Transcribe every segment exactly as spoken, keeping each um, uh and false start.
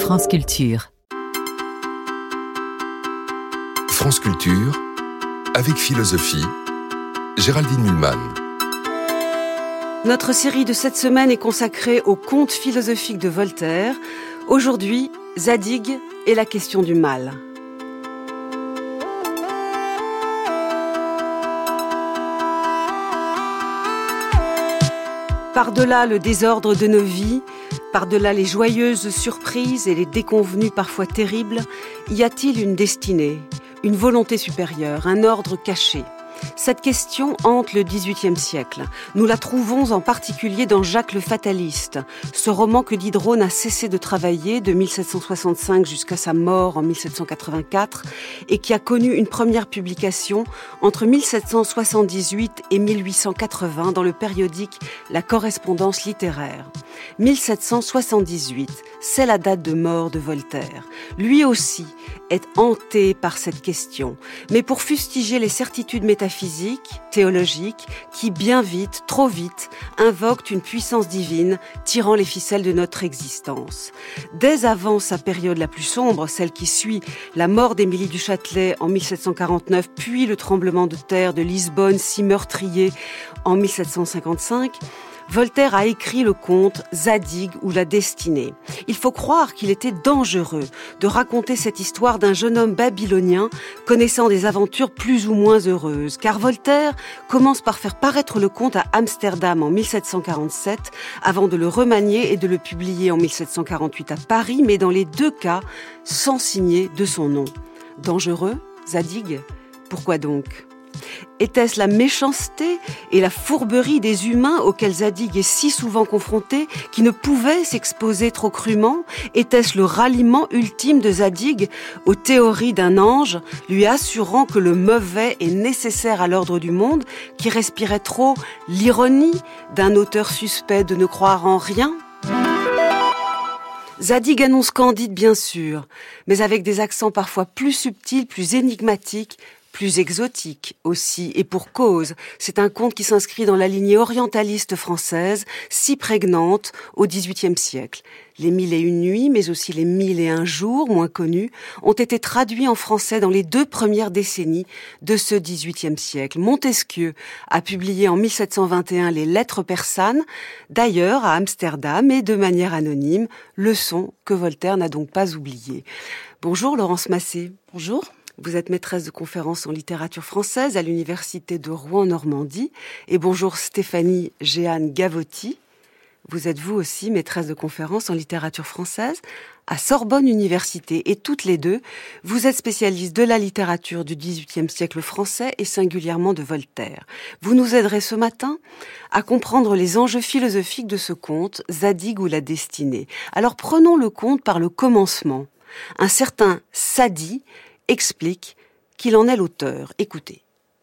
France Culture. France Culture, avec philosophie, Géraldine Mühlmann. Notre série de cette semaine est consacrée au conte philosophique de Voltaire. Aujourd'hui, Zadig et la question du mal. Par-delà le désordre de nos vies, par-delà les joyeuses surprises et les déconvenues parfois terribles, y a-t-il une destinée, une volonté supérieure, un ordre caché ? Cette question hante le dix-huitième siècle. Nous la trouvons en particulier dans Jacques le Fataliste, ce roman que Diderot n'a cessé de travailler de mille sept cent soixante-cinq jusqu'à sa mort en mille sept cent quatre-vingt-quatre et qui a connu une première publication entre mille sept cent soixante-dix-huit et mille huit cent quatre-vingts dans le périodique La Correspondance littéraire. mille sept cent soixante-dix-huit, c'est la date de mort de Voltaire. Lui aussi est hanté par cette question, mais pour fustiger les certitudes métaphysiques, théologiques, qui bien vite, trop vite, invoquent une puissance divine tirant les ficelles de notre existence. Dès avant sa période la plus sombre, celle qui suit la mort d'Émilie du Châtelet en mille sept cent quarante-neuf, puis le tremblement de terre de Lisbonne si meurtrier en mille sept cent cinquante-cinq, Voltaire a écrit le conte Zadig ou la destinée. Il faut croire qu'il était dangereux de raconter cette histoire d'un jeune homme babylonien connaissant des aventures plus ou moins heureuses, car Voltaire commence par faire paraître le conte à Amsterdam en mille sept cent quarante-sept avant de le remanier et de le publier en mille sept cent quarante-huit à Paris, mais dans les deux cas sans signer de son nom. Dangereux, Zadig ? Pourquoi donc ? Était-ce la méchanceté et la fourberie des humains auxquels Zadig est si souvent confronté, qui ne pouvaient s'exposer trop crûment ? Était-ce le ralliement ultime de Zadig aux théories d'un ange, lui assurant que le mauvais est nécessaire à l'ordre du monde, qui respirait trop l'ironie d'un auteur suspect de ne croire en rien ? Zadig annonce Candide, bien sûr, mais avec des accents parfois plus subtils, plus énigmatiques, plus exotique aussi, et pour cause. C'est un conte qui s'inscrit dans la lignée orientaliste française, si prégnante au dix-huitième siècle. Les Mille et une nuits, mais aussi les Mille et un jours, moins connus, ont été traduits en français dans les deux premières décennies de ce dix-huitième siècle. Montesquieu a publié en mille sept cent vingt et un les Lettres persanes, d'ailleurs à Amsterdam et de manière anonyme, leçon que Voltaire n'a donc pas oubliée. Bonjour Laurence Massé. Bonjour. Vous êtes maîtresse de conférences en littérature française à l'université de Rouen-Normandie. Et bonjour Stéphanie Jeanne Gavotti. Vous êtes vous aussi maîtresse de conférences en littérature française à Sorbonne Université. Et toutes les deux, vous êtes spécialistes de la littérature du dix-huitième siècle français et singulièrement de Voltaire. Vous nous aiderez ce matin à comprendre les enjeux philosophiques de ce conte, Zadig ou la destinée. Alors prenons le conte par le commencement. Un certain Sadi explique qu'il en est l'auteur. Écoutez.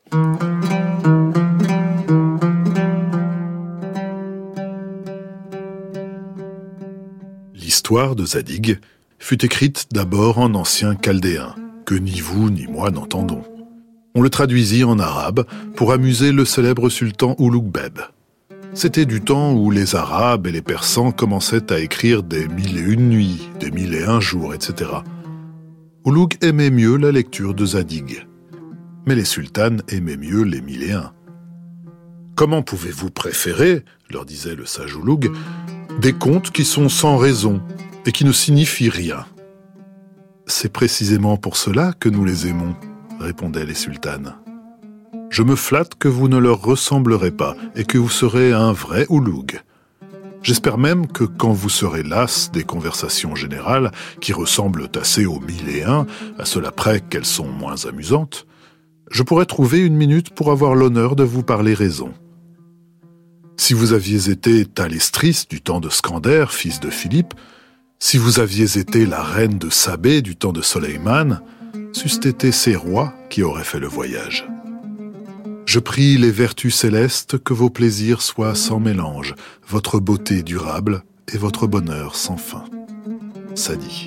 L'histoire de Zadig fut écrite d'abord en ancien chaldéen, que ni vous ni moi n'entendons. On le traduisit en arabe pour amuser le célèbre sultan Ulugh Beb. C'était du temps où les Arabes et les Persans commençaient à écrire des mille et une nuits, des mille et un jours, et cetera. Ulugh aimait mieux la lecture de Zadig, mais les sultanes aimaient mieux les mille et un. « Comment pouvez-vous préférer, leur disait le sage Ulugh, des contes qui sont sans raison et qui ne signifient rien ? C'est précisément pour cela que nous les aimons, répondaient les sultanes. Je me flatte que vous ne leur ressemblerez pas et que vous serez un vrai Ulugh. J'espère même que quand vous serez las des conversations générales, qui ressemblent assez aux mille et un, à cela près qu'elles sont moins amusantes, je pourrai trouver une minute pour avoir l'honneur de vous parler raison. Si vous aviez été Thalestris du temps de Scander, fils de Philippe, si vous aviez été la reine de Sabé du temps de Soleiman, c'eussent été ces rois qui auraient fait le voyage. Je prie les vertus célestes que vos plaisirs soient sans mélange, votre beauté durable et votre bonheur sans fin. Sadi.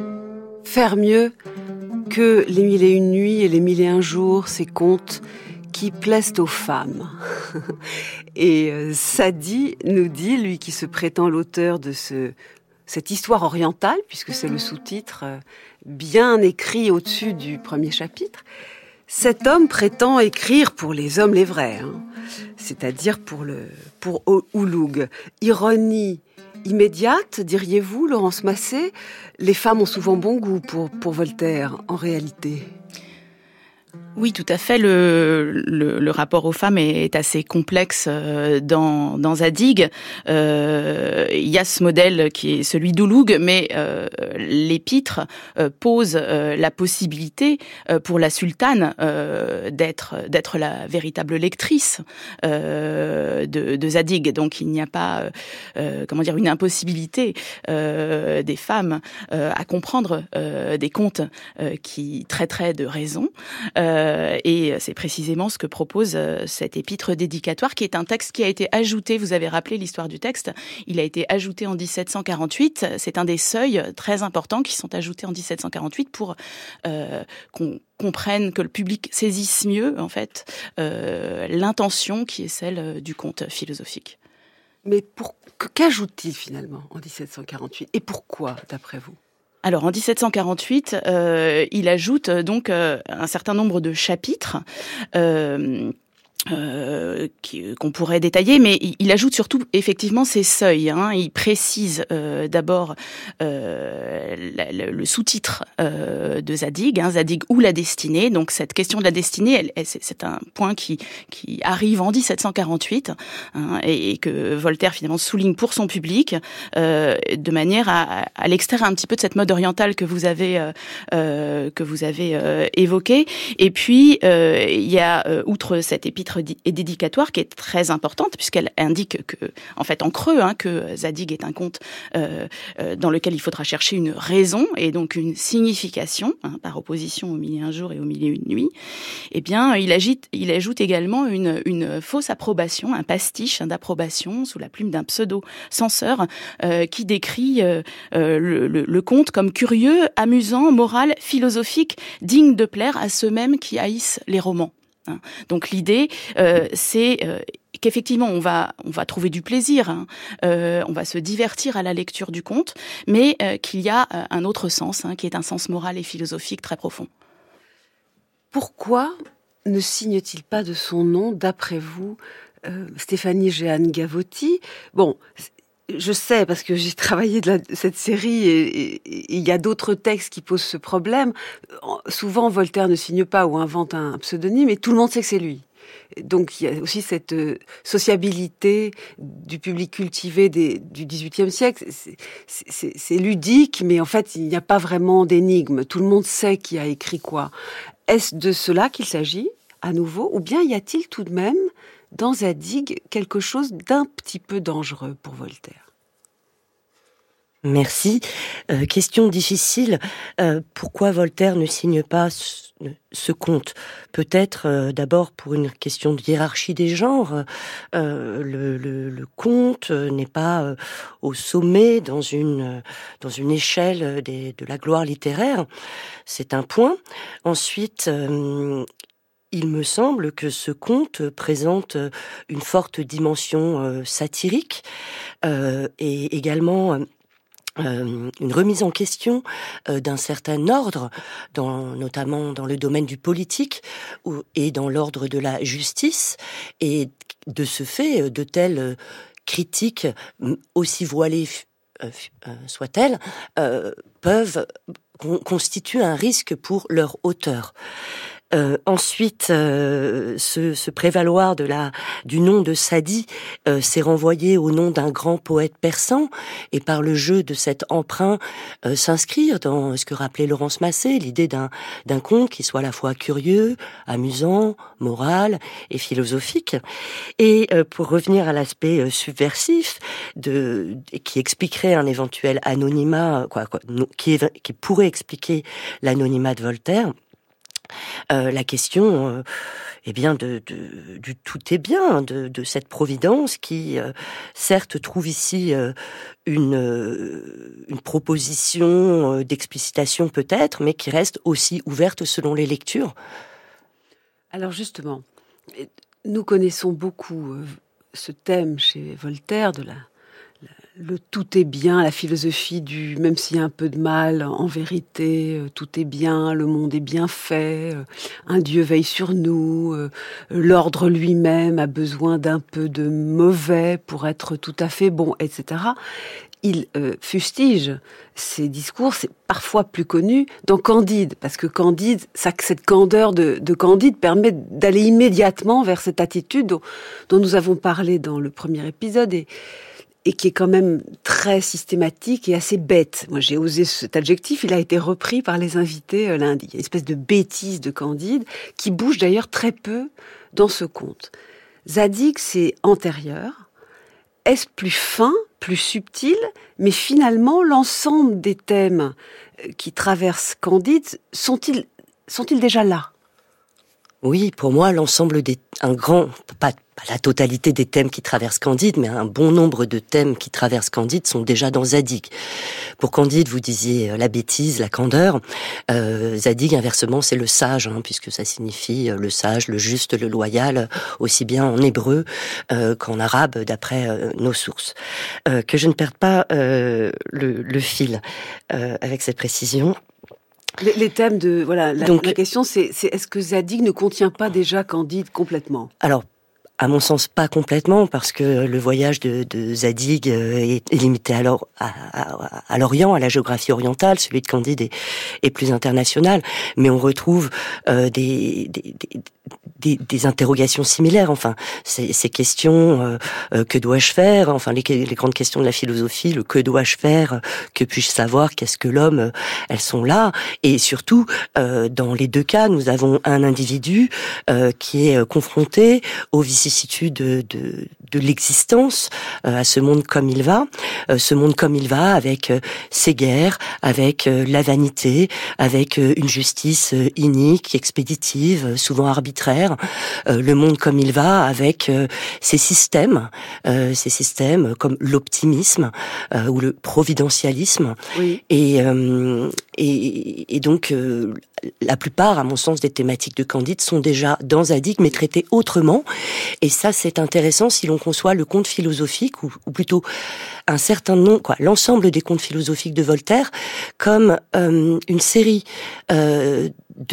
Faire mieux que les Mille et une nuits et les Mille et un jours, ces contes qui plaisent aux femmes. Et euh, Sadi nous dit, lui qui se prétend l'auteur de ce, cette histoire orientale, puisque c'est le sous-titre euh, bien écrit au-dessus du premier chapitre, cet homme prétend écrire pour les hommes les vrais, hein, c'est-à-dire pour, le, pour Ouloug. Ironie immédiate, diriez-vous, Laurence Massé? Les femmes ont souvent bon goût pour, pour Voltaire, en réalité. Oui, tout à fait. Le, le, le rapport aux femmes est assez complexe dans, dans Zadig. Euh, il y a ce modèle qui est celui d'Ouloug, mais euh, l'épître euh, pose euh, la possibilité euh, pour la sultane euh, d'être, d'être la véritable lectrice euh, de, de Zadig. Donc il n'y a pas, euh, comment dire, une impossibilité euh, des femmes euh, à comprendre euh, des contes euh, qui traiteraient de raison. Euh, Et c'est précisément ce que propose cet épître dédicatoire, qui est un texte qui a été ajouté, vous avez rappelé l'histoire du texte, il a été ajouté en dix-sept cent quarante-huit, c'est un des seuils très importants qui sont ajoutés en dix-sept cent quarante-huit pour euh, qu'on comprenne, que le public saisisse mieux, en fait, euh, l'intention qui est celle du conte philosophique. Mais pour, qu'ajoute-t-il finalement en dix-sept cent quarante-huit? Et pourquoi, d'après vous? Alors en dix-sept cent quarante-huit, euh, il ajoute donc euh, un certain nombre de chapitres euh, Euh, qui, qu'on pourrait détailler, mais il, il ajoute surtout effectivement ces seuils. Hein. Il précise euh, d'abord euh, la, le, le sous-titre euh, de Zadig, hein, Zadig ou la destinée. Donc cette question de la destinée, elle, elle, c'est, c'est un point qui, qui arrive en dix-sept cent quarante-huit hein, et, et que Voltaire finalement souligne pour son public, euh, de manière à, à l'extraire un petit peu de cette mode orientale que vous avez euh, euh, que vous avez euh, évoquée. Et puis euh, il y a euh, outre cette épître et dédicatoire qui est très importante puisqu'elle indique que, en fait, en creux, hein, que Zadig est un conte euh, euh, dans lequel il faudra chercher une raison et donc une signification, hein, par opposition au mille et un jours et au mille et une nuits. Eh bien, il, agite, il ajoute également une, une fausse approbation, un pastiche d'approbation sous la plume d'un pseudo-censeur euh, qui décrit euh, le, le, le conte comme curieux, amusant, moral, philosophique, digne de plaire à ceux mêmes qui haïssent les romans. Donc l'idée, euh, c'est euh, qu'effectivement on va on va trouver du plaisir, hein, euh, on va se divertir à la lecture du conte, mais euh, qu'il y a euh, un autre sens, hein, qui est un sens moral et philosophique très profond. Pourquoi ne signe-t-il pas de son nom, d'après vous, euh, Stéphanie Jehan-Gavotti? Bon. Je sais, parce que j'ai travaillé de, la, de cette série et il y a d'autres textes qui posent ce problème. Souvent, Voltaire ne signe pas ou invente un pseudonyme et tout le monde sait que c'est lui. Donc, il y a aussi cette sociabilité du public cultivé des, du dix-huitième siècle. C'est, c'est, c'est ludique, mais en fait, il n'y a pas vraiment d'énigme. Tout le monde sait qui a écrit quoi. Est-ce de cela qu'il s'agit, à nouveau, ou bien y a-t-il tout de même dans Zadig quelque chose d'un petit peu dangereux pour Voltaire? Merci. Euh, question difficile. Euh, pourquoi Voltaire ne signe pas ce, ce conte? Peut-être euh, d'abord pour une question de hiérarchie des genres. Euh, le, le, le conte n'est pas euh, au sommet dans une, dans une échelle des, de la gloire littéraire. C'est un point. Ensuite, euh, il me semble que ce conte présente une forte dimension euh, satirique euh, et également euh, une remise en question euh, d'un certain ordre, dans, notamment dans le domaine du politique ou, et dans l'ordre de la justice. Et de ce fait, de telles critiques, aussi voilées euh, soient-elles, euh, peuvent con- constituer un risque pour leur auteur. Euh, ensuite, euh, se, se prévaloir de la du nom de Sadi, euh, s'est renvoyé au nom d'un grand poète persan, et par le jeu de cet emprunt, euh, s'inscrire dans ce que rappelait Laurence Massé, l'idée d'un d'un conte qui soit à la fois curieux, amusant, moral et philosophique. Et euh, pour revenir à l'aspect euh, subversif, de qui expliquerait un éventuel anonymat, quoi, quoi qui, qui pourrait expliquer l'anonymat de Voltaire. Euh, la question, euh, eh bien, de, de, du tout est bien, de, de cette providence qui, euh, certes, trouve ici euh, une, euh, une proposition euh, d'explicitation peut-être, mais qui reste aussi ouverte selon les lectures. Alors justement, Nous connaissons beaucoup euh, ce thème chez Voltaire de la, la le tout est bien, la philosophie du même s'il y a un peu de mal, en vérité, euh, tout est bien, le monde est bien fait, euh, un Dieu veille sur nous, euh, l'ordre lui-même a besoin d'un peu de mauvais pour être tout à fait bon, et cetera. Il euh, fustige ces discours, c'est parfois plus connu dans Candide, parce que Candide, ça, cette candeur de, de Candide permet d'aller immédiatement vers cette attitude dont, dont nous avons parlé dans le premier épisode et, et qui est quand même très systématique et assez bête. Moi, j'ai osé cet adjectif, il a été repris par les invités euh, lundi. Il y a une espèce de bêtise de Candide qui bouge d'ailleurs très peu dans ce conte. Zadig, c'est antérieur. Est-ce plus fin, plus subtil, mais finalement, l'ensemble des thèmes qui traversent Candide, sont-ils, sont-ils déjà là ? Oui, pour moi, l'ensemble des... un grand... pas, pas la totalité des thèmes qui traversent Candide, mais un bon nombre de thèmes qui traversent Candide sont déjà dans Zadig. Pour Candide, vous disiez la bêtise, la candeur. Euh, Zadig, inversement, c'est le sage, hein, puisque ça signifie le sage, le juste, le loyal, aussi bien en hébreu euh, qu'en arabe, d'après euh, nos sources. Euh, que je ne perde pas euh, le, le fil euh, avec cette précision. Les, les thèmes de... Voilà, la, Donc, la question, c'est, c'est est-ce que Zadig ne contient pas déjà Candide complètement ? Alors, à mon sens, pas complètement, parce que le voyage de, de Zadig est, est limité alors à, à, à l'Orient, à la géographie orientale. Celui de Candide est, est plus international, mais on retrouve euh, des, des, des Des, des interrogations similaires, enfin, ces, ces questions, euh, euh, que dois-je faire, enfin, les, les grandes questions de la philosophie, le que dois-je faire, que puis-je savoir, qu'est-ce que l'homme, euh, elles sont là, et surtout, euh, dans les deux cas, nous avons un individu euh, qui est confronté aux vicissitudes de, de, de l'existence, euh, à ce monde comme il va, euh, ce monde comme il va, avec euh, ses guerres, avec euh, la vanité, avec euh, une justice euh, inique, expéditive, souvent arbitraire, euh, le monde comme il va, avec euh, ces systèmes, euh, ces systèmes comme l'optimisme euh, ou le providentialisme, oui. et, euh, et et donc euh, la plupart, à mon sens, des thématiques de Candide sont déjà dans Zadig, mais traitées autrement. Et ça, c'est intéressant si l'on conçoit le conte philosophique, ou, ou plutôt un certain nombre, quoi, l'ensemble des contes philosophiques de Voltaire, comme euh, une série euh,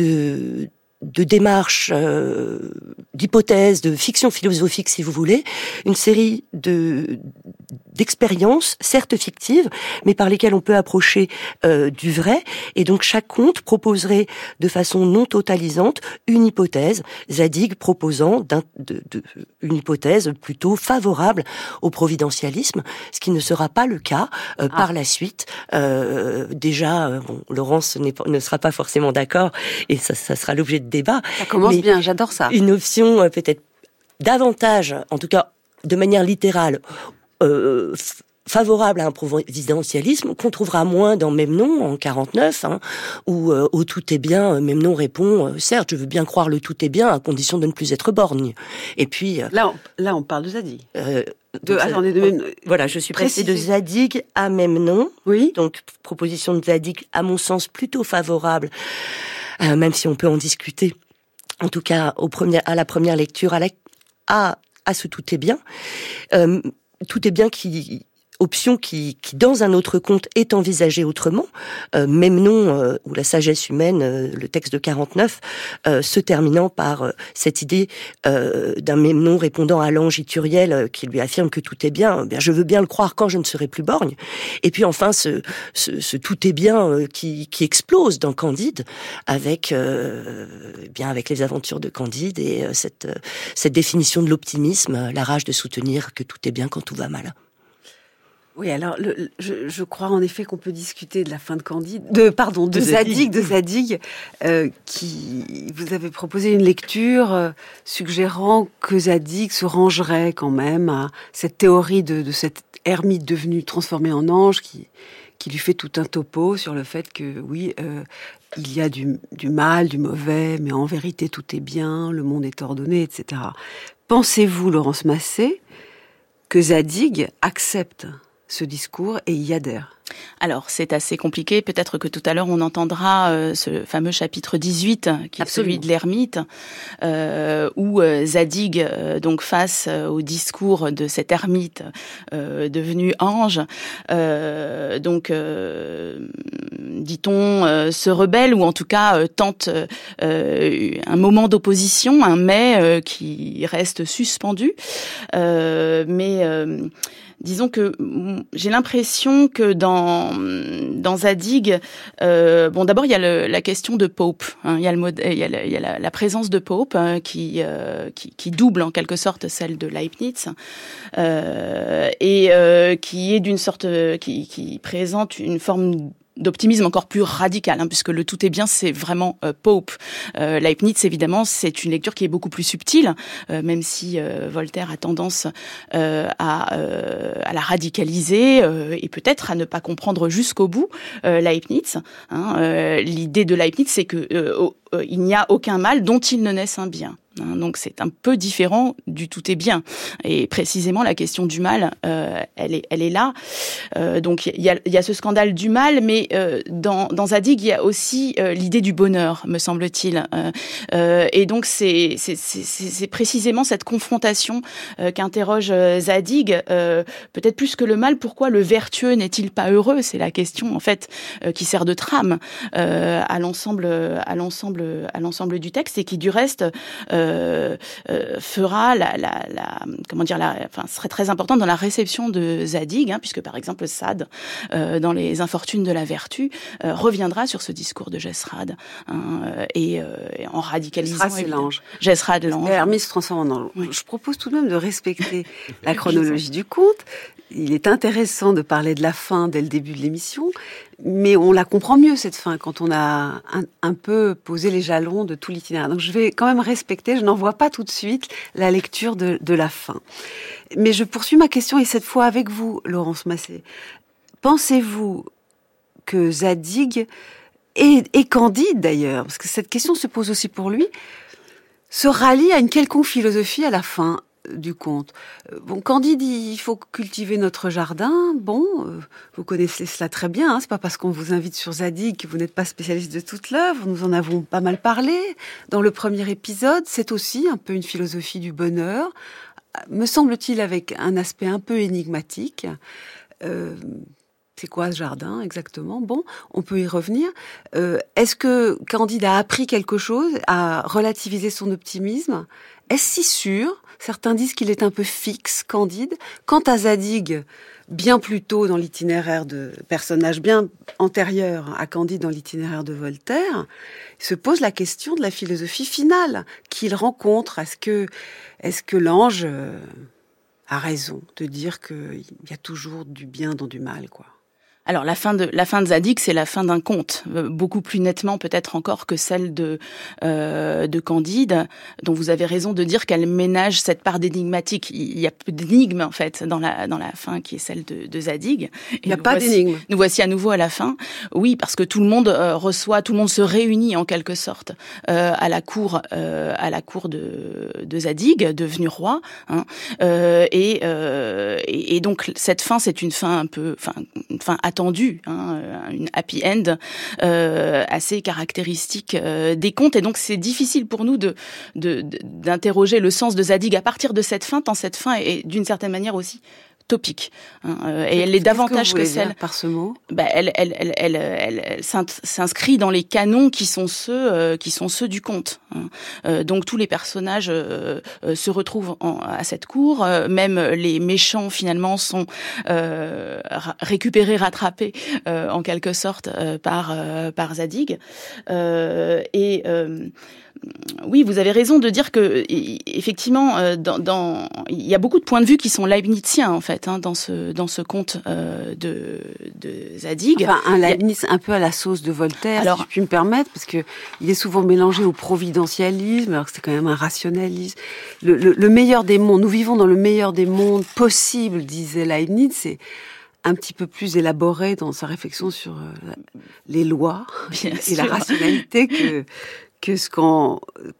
de de démarches, euh, d'hypothèses, de fiction philosophique, si vous voulez, une série de d'expériences, certes fictives, mais par lesquelles on peut approcher euh, du vrai. Et donc chaque conte proposerait de façon non totalisante une hypothèse, Zadig proposant d'un, de, de, une hypothèse plutôt favorable au providentialisme, ce qui ne sera pas le cas euh, ah. par la suite. Euh, déjà, euh, bon, Laurence n'est pas, ne sera pas forcément d'accord, et ça, ça sera l'objet de débat. Ça commence bien, j'adore ça. Une option euh, peut-être davantage, en tout cas de manière littérale, Euh, favorable à un providentialisme qu'on trouvera moins dans Memnon en quarante-neuf, hein, où euh, au tout est bien, Memnon répond euh, certes, je veux bien croire le tout est bien à condition de ne plus être borgne. Et puis euh, là, on, là, on parle de Zadig. Euh, de, attendez, de Memnon. Voilà, je suis passée de Zadig à Memnon. Oui. Donc proposition de Zadig, à mon sens, plutôt favorable, euh, même si on peut en discuter. En tout cas, au premier, à la première lecture, à la, à, à ce tout est bien. Euh, Tout est bien qui option qui, qui dans un autre conte est envisagée autrement. Euh, Memnon euh, ou la sagesse humaine, euh, le texte de quarante-neuf, euh, se terminant par euh, cette idée euh, d'un Memnon répondant à l'ange Ithuriel euh, qui lui affirme que tout est bien. Bien, je veux bien le croire quand je ne serai plus borgne. Et puis enfin ce, ce, ce tout est bien euh, qui, qui explose dans Candide avec euh, bien avec les aventures de Candide et euh, cette euh, cette définition de l'optimisme, euh, la rage de soutenir que tout est bien quand tout va mal. Oui, alors le, le, je, je crois en effet qu'on peut discuter de la fin de Candide, de pardon, de, de Zadig, de Zadig, euh, qui vous avez proposé une lecture euh, suggérant que Zadig se rangerait quand même à cette théorie de, de cette ermite devenue transformée en ange, qui qui lui fait tout un topo sur le fait que oui, euh, il y a du, du mal, du mauvais, mais en vérité tout est bien, le monde est ordonné, et cetera. Pensez-vous, Laurence Massé, que Zadig accepte ce discours et y adhère? Alors, c'est assez compliqué. Peut-être que tout à l'heure, on entendra euh, ce fameux chapitre dix-huit, qui Absolument. Est celui de l'ermite, euh, où euh, Zadig, euh, donc face euh, au discours de cet ermite euh, devenu ange, euh, donc, euh, dit-on, euh, se rebelle, ou en tout cas euh, tente euh, un moment d'opposition, un mais euh, qui reste suspendu. Euh, mais... Euh, Disons que j'ai l'impression que dans dans Zadig, euh, bon d'abord il y a le, la question de Pope, hein, il y a le mode, il y a, le, il y a la, la présence de Pope hein, qui, euh, qui qui double en quelque sorte celle de Leibniz euh, et euh, qui est d'une sorte qui qui présente une forme d'optimisme encore plus radical, hein, puisque le tout est bien, c'est vraiment euh, Pope. Euh, Leibniz, évidemment, c'est une lecture qui est beaucoup plus subtile, euh, même si euh, Voltaire a tendance euh, à, euh, à la radicaliser euh, et peut-être à ne pas comprendre jusqu'au bout euh, Leibniz. Hein, euh, l'idée de Leibniz, c'est que euh, oh, euh, il n'y a aucun mal dont il ne naisse un bien. Hein, donc c'est un peu différent du tout est bien. Et précisément la question du mal, euh, elle est, elle est là. Euh, donc il y a, il y a ce scandale du mal, mais euh, dans, dans Zadig il y a aussi euh, l'idée du bonheur, me semble-t-il. Euh, euh, et donc c'est, c'est, c'est, c'est précisément cette confrontation euh, qu'interroge euh, Zadig. Euh, peut-être plus que le mal, pourquoi le vertueux n'est-il pas heureux ? C'est la question en fait euh, qui sert de trame euh, à l'ensemble, à l'ensemble, à l'ensemble du texte et qui du reste euh, Euh, euh, fera la, la, la comment dire la, enfin serait très importante dans la réception de Zadig, hein, puisque par exemple Sade euh, dans les Infortunes de la vertu euh, reviendra sur ce discours de Jesrad hein, et, euh, et en radicalisant. Jesrad, c'est l'ange. Jesrad, l'ange. Hermès se transforme en ange. Oui. Je propose tout de même de respecter la chronologie du conte. Il est intéressant de parler de la fin dès le début de l'émission, mais on la comprend mieux, cette fin, quand on a un, un peu posé les jalons de tout l'itinéraire. Donc je vais quand même respecter, je n'envoie pas tout de suite la lecture de, de la fin. Mais je poursuis ma question, et cette fois avec vous, Laurence Massé. Pensez-vous que Zadig, et, et Candide d'ailleurs, parce que cette question se pose aussi pour lui, se rallie à une quelconque philosophie à la fin du conte? Bon, Candide, il faut cultiver notre jardin. Bon, euh, vous connaissez cela très bien. Hein, c'est pas parce qu'on vous invite sur Zadig que vous n'êtes pas spécialiste de toute l'œuvre. Nous en avons pas mal parlé dans le premier épisode. C'est aussi un peu une philosophie du bonheur, me semble-t-il, avec un aspect un peu énigmatique. Euh, c'est quoi ce jardin exactement? Bon, on peut y revenir. Euh, est-ce que Candide a appris quelque chose, a relativisé son optimisme? Est-ce si sûr? Certains disent qu'il est un peu fixe, Candide. Quant à Zadig, bien plus tôt dans l'itinéraire de personnage bien antérieur à Candide dans l'itinéraire de Voltaire, il se pose la question de la philosophie finale qu'il rencontre. Est-ce que, est-ce que l'ange a raison de dire qu'il y a toujours du bien dans du mal, quoi? Alors la fin de la fin de Zadig, c'est la fin d'un conte, euh, beaucoup plus nettement peut-être encore que celle de euh, de Candide, dont vous avez raison de dire qu'elle ménage cette part d'énigmatique. Il y a peu d'énigmes en fait dans la dans la fin qui est celle de, de Zadig. Et il n'y a pas voici, d'énigmes. Nous voici à nouveau à la fin. Oui, parce que tout le monde euh, reçoit, tout le monde se réunit en quelque sorte euh, à la cour euh, à la cour de de Zadig, devenu roi. Hein, euh, et, euh, et et donc cette fin, c'est une fin un peu, enfin une fin attendu, hein, une happy end euh, assez caractéristique euh, des contes, et donc c'est difficile pour nous de, de, de d'interroger le sens de Zadig à partir de cette fin, tant cette fin est d'une certaine manière aussi topique, hein, euh, et elle est davantage que, que celle par ce mot. Bah, elle, elle, elle, elle, elle, elle s'inscrit dans les canons qui sont ceux, euh, qui sont ceux du conte. Hein. Euh, donc tous les personnages euh, euh, se retrouvent en, à cette cour, euh, même les méchants finalement sont euh, récupérés, rattrapés euh, en quelque sorte euh, par euh, par Zadig. Euh, et euh, oui, vous avez raison de dire que effectivement, dans, dans, il y a beaucoup de points de vue qui sont leibniziens en fait, hein, dans ce dans ce conte euh, de de Zadig. Enfin, un Leibniz un peu à la sauce de Voltaire, alors, si je puis me permettre, parce que il est souvent mélangé au providentialisme, alors que c'est quand même un rationalisme. Le, le, le meilleur des mondes, nous vivons dans le meilleur des mondes possible, disait Leibniz. C'est un petit peu plus élaboré dans sa réflexion sur euh, les lois Bien et sûr. La rationalité que que ce qu'on que ce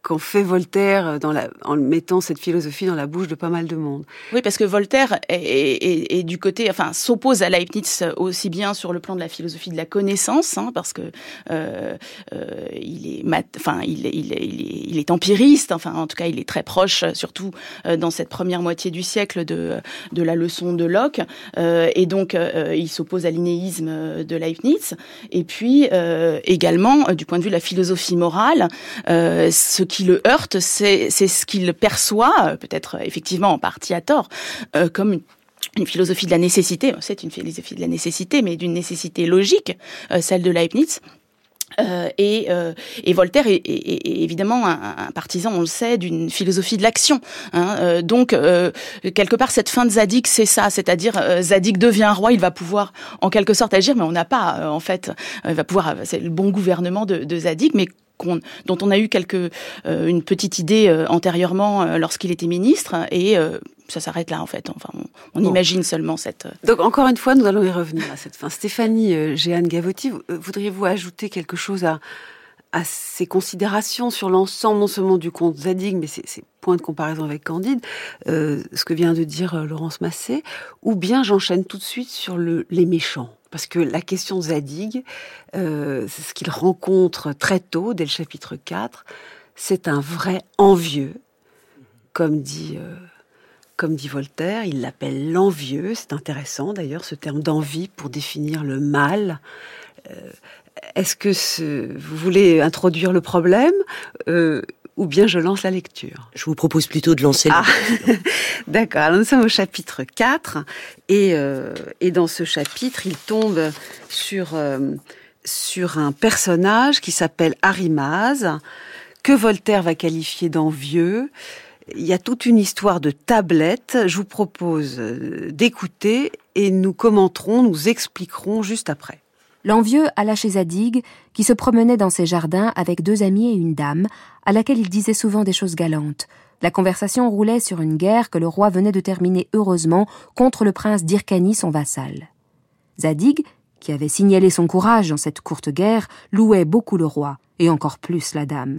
qu'en fait Voltaire dans la, en mettant cette philosophie dans la bouche de pas mal de monde. Oui, parce que Voltaire est, est, est du côté, enfin, s'oppose à Leibniz aussi bien sur le plan de la philosophie de la connaissance, hein, parce que euh, euh, il est, mat, enfin, il, il, il, est, il est empiriste, enfin, en tout cas, il est très proche, surtout euh, dans cette première moitié du siècle, de de la leçon de Locke, euh, et donc euh, il s'oppose à l'inéisme de Leibniz, et puis euh, également euh, du point de vue de la philosophie morale, euh, ce qui le heurte, c'est, c'est ce qu'il perçoit, peut-être effectivement en partie à tort, euh, comme une, une philosophie de la nécessité. C'est une philosophie de la nécessité, mais d'une nécessité logique, euh, celle de Leibniz. Euh, et, euh, et Voltaire est, est, est évidemment un, un partisan, on le sait, d'une philosophie de l'action. Hein. Euh, donc, euh, quelque part, cette fin de Zadig, c'est ça, c'est-à-dire euh, Zadig devient roi, il va pouvoir en quelque sorte agir, mais on n'a pas, euh, en fait, euh, il va pouvoir, c'est le bon gouvernement de, de Zadig, mais qu'on, dont on a eu quelque, euh, une petite idée euh, antérieurement euh, lorsqu'il était ministre, et euh, ça s'arrête là en fait. Enfin, on, on bon. imagine seulement cette. Donc encore une fois, nous allons y revenir à cette fin. Stéphanie euh, Géhan-Gavotti, voudriez-vous ajouter quelque chose à à ces considérations sur l'ensemble, non seulement du conte Zadig, mais ces, ces points de comparaison avec Candide, euh, ce que vient de dire euh, Laurence Massé, ou bien j'enchaîne tout de suite sur le, les méchants. Parce que la question de Zadig, euh, c'est ce qu'il rencontre très tôt, dès le chapitre quatre, c'est un vrai envieux, comme dit, euh, comme dit Voltaire, il l'appelle l'envieux, c'est intéressant d'ailleurs ce terme d'envie pour définir le mal. Euh, est-ce que ce, vous voulez introduire le problème euh, ou bien je lance la lecture? Je vous propose plutôt de lancer la lecture. Ah, d'accord, alors nous sommes au chapitre quatre, et, euh, et dans ce chapitre, il tombe sur, euh, sur un personnage qui s'appelle Arimaz, que Voltaire va qualifier d'envieux. Il y a toute une histoire de tablettes. Je vous propose d'écouter et nous commenterons, nous expliquerons juste après. L'envieux alla chez Zadig, qui se promenait dans ses jardins avec deux amis et une dame, à laquelle il disait souvent des choses galantes. La conversation roulait sur une guerre que le roi venait de terminer heureusement contre le prince d'Hyrcanie, son vassal. Zadig, qui avait signalé son courage dans cette courte guerre, louait beaucoup le roi, et encore plus la dame.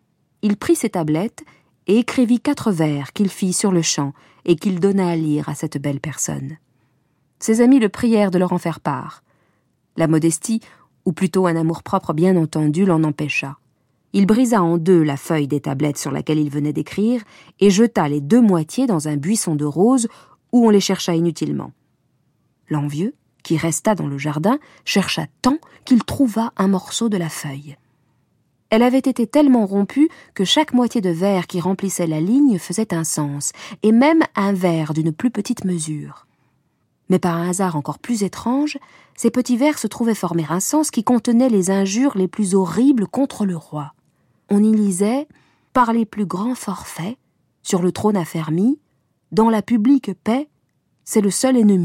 Il prit ses tablettes et écrivit quatre vers qu'il fit sur le champ et qu'il donna à lire à cette belle personne. Ses amis le prièrent de leur en faire part. La modestie, ou plutôt un amour-propre bien entendu, l'en empêcha. Il brisa en deux la feuille des tablettes sur laquelle il venait d'écrire et jeta les deux moitiés dans un buisson de roses où on les chercha inutilement. L'envieux, qui resta dans le jardin, chercha tant qu'il trouva un morceau de la feuille. Elle avait été tellement rompue que chaque moitié de vers qui remplissait la ligne faisait un sens, et même un vers d'une plus petite mesure. Mais par un hasard encore plus étrange, ces petits vers se trouvaient former un sens qui contenait les injures les plus horribles contre le roi. On y lisait « Par les plus grands forfaits, sur le trône affermi, dans la publique paix, c'est le seul ennemi. »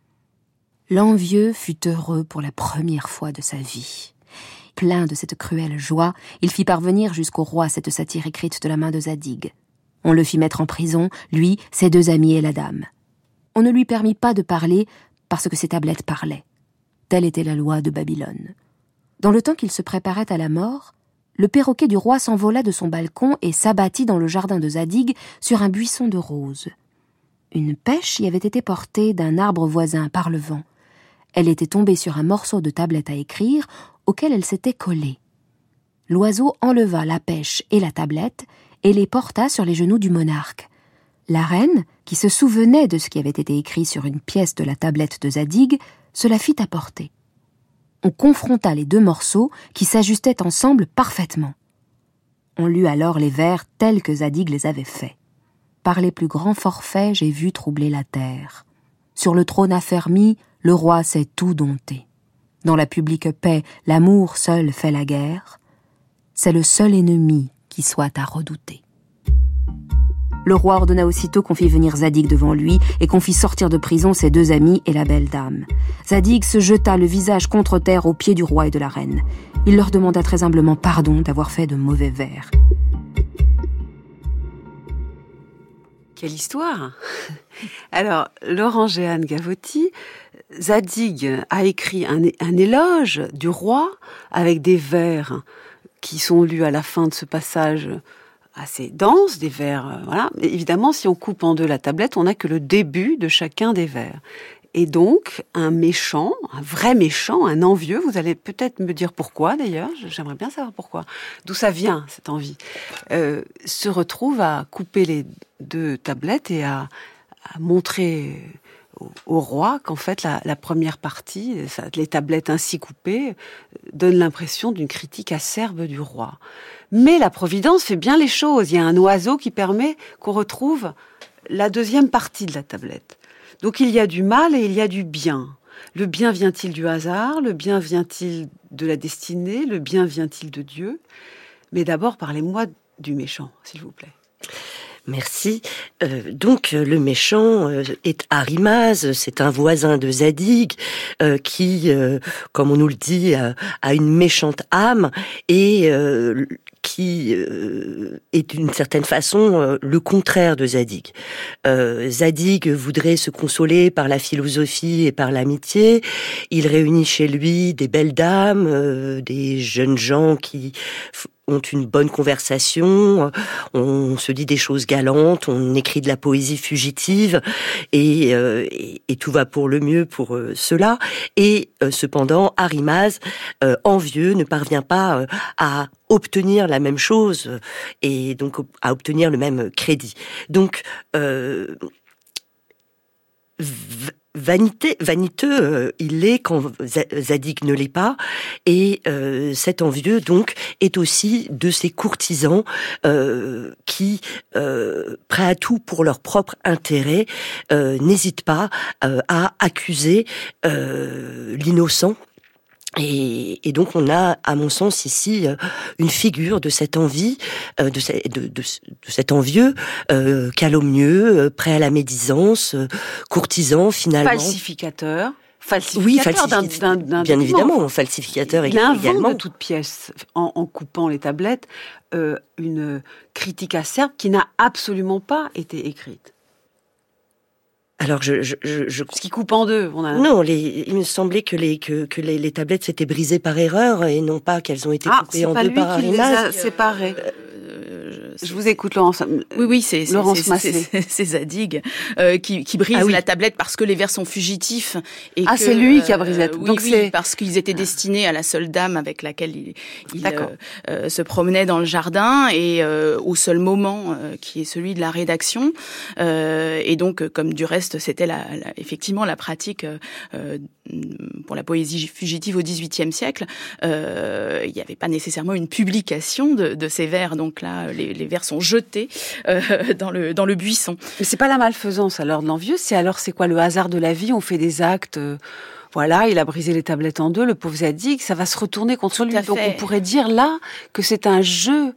L'envieux fut heureux pour la première fois de sa vie. Plein de cette cruelle joie, il fit parvenir jusqu'au roi cette satire écrite de la main de Zadig. On le fit mettre en prison, lui, ses deux amis et la dame. On ne lui permit pas de parler parce que ses tablettes parlaient. Telle était la loi de Babylone. Dans le temps qu'il se préparait à la mort, le perroquet du roi s'envola de son balcon et s'abattit dans le jardin de Zadig sur un buisson de roses. Une pêche y avait été portée d'un arbre voisin par le vent. Elle était tombée sur un morceau de tablette à écrire auquel elle s'était collée. L'oiseau enleva la pêche et la tablette et les porta sur les genoux du monarque. La reine, qui se souvenait de ce qui avait été écrit sur une pièce de la tablette de Zadig, se la fit apporter. On confronta les deux morceaux qui s'ajustaient ensemble parfaitement. On lut alors les vers tels que Zadig les avait faits. « Par les plus grands forfaits, j'ai vu troubler la terre. Sur le trône affermi, le roi s'est tout dompté. Dans la publique paix, l'amour seul fait la guerre. C'est le seul ennemi qui soit à redouter. » Le roi ordonna aussitôt qu'on fit venir Zadig devant lui et qu'on fit sortir de prison ses deux amis et la belle dame. Zadig se jeta le visage contre terre aux pieds du roi et de la reine. Il leur demanda très humblement pardon d'avoir fait de mauvais vers. Quelle histoire! Alors, Laurent Géhan-Gavotti, Zadig a écrit un, un éloge du roi avec des vers qui sont lus à la fin de ce passage assez denses, des vers, euh, voilà. Mais évidemment, si on coupe en deux la tablette, on n'a que le début de chacun des vers. Et donc, un méchant, un vrai méchant, un envieux, vous allez peut-être me dire pourquoi d'ailleurs, j'aimerais bien savoir pourquoi, d'où ça vient cette envie, euh, se retrouve à couper les deux tablettes et à, à montrer au, au roi qu'en fait la, la première partie, les tablettes ainsi coupées, donne l'impression d'une critique acerbe du roi. Mais la Providence fait bien les choses, il y a un oiseau qui permet qu'on retrouve la deuxième partie de la tablette. Donc il y a du mal et il y a du bien. Le bien vient-il du hasard? Le bien vient-il de la destinée? Le bien vient-il de Dieu? Mais d'abord, parlez-moi du méchant, s'il vous plaît. Merci. Euh, donc le méchant euh, est Arimaz, c'est un voisin de Zadig euh, qui, euh, comme on nous le dit, euh, a une méchante âme et euh, qui euh, est d'une certaine façon euh, le contraire de Zadig. Euh, Zadig voudrait se consoler par la philosophie et par l'amitié. Il réunit chez lui des belles dames, euh, des jeunes gens qui f- ont une bonne conversation, on se dit des choses galantes, on écrit de la poésie fugitive, et, euh, et, et tout va pour le mieux pour euh, cela. Et euh, cependant, Arimaz, euh, envieux, ne parvient pas euh, à obtenir la même chose, euh, et donc à obtenir le même crédit. Donc, euh, v- Vanité, vaniteux, euh, il l'est quand Zadig ne l'est pas, et euh, cet envieux donc est aussi de ces courtisans euh, qui, euh, prêts à tout pour leur propre intérêt, euh, n'hésitent pas euh, à accuser euh, l'innocent. Et, et donc on a, à mon sens, ici une figure de cette envie, de, de, de, de cet envieux, euh, calomnieux, euh, prêt à la médisance, euh, courtisan finalement. Falsificateur. Falsificateur oui, falsificateur, d'un, d'un, d'un bien document. évidemment, falsificateur il invente également. de toutes pièces, en, en coupant les tablettes, euh, une critique acerbe qui n'a absolument pas été écrite. Alors je, je, je, je... Ce qui coupe en deux. On a... Non, les, il me semblait que les que, que les, les tablettes s'étaient brisées par erreur et non pas qu'elles ont été ah, coupées en deux par Arimaz. Ah, c'est pas lui qui les a séparées. Euh, je vous écoute, Laurence. Oui, oui, c'est Laurence c'est, c'est, c'est, c'est Zadig euh, qui, qui brise ah, oui. la tablette parce que les vers sont fugitifs. Et ah, que, c'est lui qui a brisé la euh, tablette. Oui, Donc oui, c'est... parce qu'ils étaient destinés à la seule dame avec laquelle il, il euh, euh, se promenait dans le jardin et euh, au seul moment euh, qui est celui de la rédaction. Euh, et donc, comme du reste, c'était la, la, effectivement la pratique euh, pour la poésie fugitive au dix-huitième siècle, euh, il n'y avait pas nécessairement une publication de, de ces vers. Donc là, les, les vers sont jetés euh, dans le dans le buisson. Mais c'est pas la malfaisance alors de l'envieux, c'est alors c'est quoi le hasard de la vie? On fait des actes. Euh, voilà, il a brisé les tablettes en deux, le pauvre Zadig, ça va se retourner contre lui. Donc on pourrait dire là que c'est un jeu.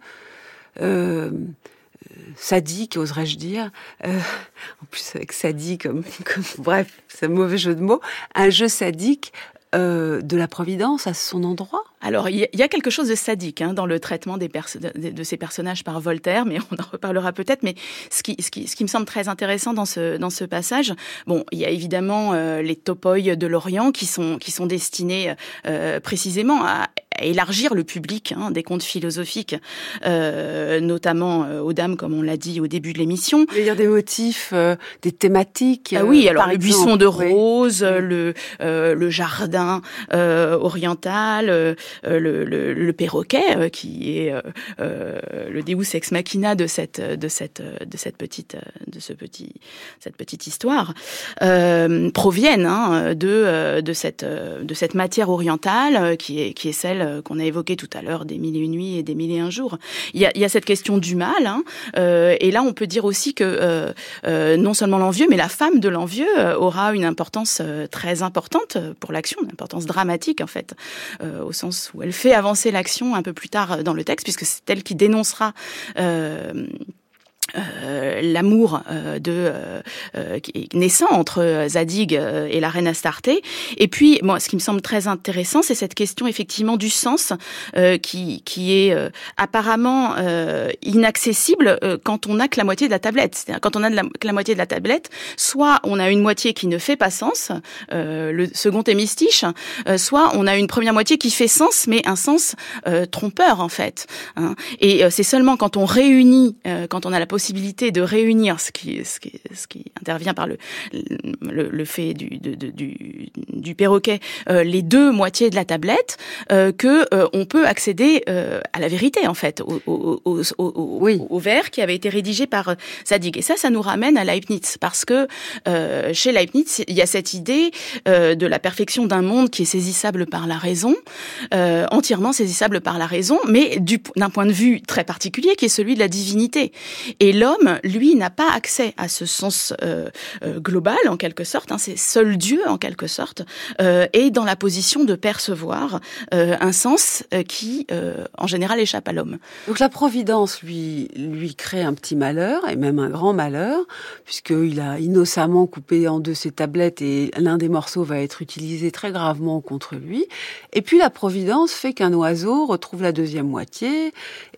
Euh, sadique, oserais-je dire, euh, en plus avec sadique, comme, comme, bref, c'est un mauvais jeu de mots, un jeu sadique euh, de la Providence à son endroit. Alors, il y a quelque chose de sadique hein, dans le traitement des perso- de, de ces personnages par Voltaire, mais on en reparlera peut-être. Mais ce qui, ce qui, ce qui me semble très intéressant dans ce, dans ce passage, bon, il y a évidemment euh, les topoi de l'Orient qui sont, qui sont destinés euh, précisément à, à élargir le public hein, des contes philosophiques, euh, notamment euh, aux dames, comme on l'a dit au début de l'émission. Il y a dire des motifs, euh, des thématiques. Ah oui, alors par le exemple, buisson de oui. roses, oui. le, euh, le jardin euh, oriental. Euh, Euh, le, le, le perroquet euh, qui est euh, euh, le Deus ex machina de cette de cette de cette petite de ce petit cette petite histoire euh, proviennent hein, de de cette de cette matière orientale qui est qui est celle qu'on a évoquée tout à l'heure des mille et une nuits et des mille et un jours. Il y a il y a cette question du mal hein, euh, et là on peut dire aussi que euh, euh, non seulement l'envieux mais la femme de l'envieux euh, aura une importance euh, très importante pour l'action, une importance dramatique en fait euh, au sens où elle fait avancer l'action un peu plus tard dans le texte, puisque c'est elle qui dénoncera euh, euh, euh, l'amour euh, de euh, euh, naissant entre Zadig euh, et la reine Astarté. Et puis, bon, ce qui me semble très intéressant, c'est cette question effectivement du sens euh, qui qui est euh, apparemment euh, inaccessible euh, quand on n'a que la moitié de la tablette. C'est-à-dire quand on a de la, que la moitié de la tablette, soit on a une moitié qui ne fait pas sens, euh, le second hémistiche, euh, soit on a une première moitié qui fait sens, mais un sens euh, trompeur en fait. Hein. Et euh, c'est seulement quand on réunit, euh, quand on a la possibilité de réunir ce qui, ce qui, ce qui intervient par le le, le fait du, de, de, du, du perroquet, euh, les deux moitiés de la tablette, euh, que euh, on peut accéder euh, à la vérité en fait, au, au, au, au, oui. au vers qui avait été rédigé par Zadig. Et ça, ça nous ramène à Leibniz, parce que euh, chez Leibniz, il y a cette idée euh, de la perfection d'un monde qui est saisissable par la raison, euh, entièrement saisissable par la raison, mais du, d'un point de vue très particulier, qui est celui de la divinité. Et l'homme, lui, n'a pas accès à ce sens euh, euh, global, en quelque sorte, hein, c'est seul Dieu, en quelque sorte, euh, est dans la position de percevoir euh, un sens euh, qui, euh, en général, échappe à l'homme. Donc la Providence lui, lui crée un petit malheur, et même un grand malheur, puisqu'il a innocemment coupé en deux ses tablettes et l'un des morceaux va être utilisé très gravement contre lui. Et puis la Providence fait qu'un oiseau retrouve la deuxième moitié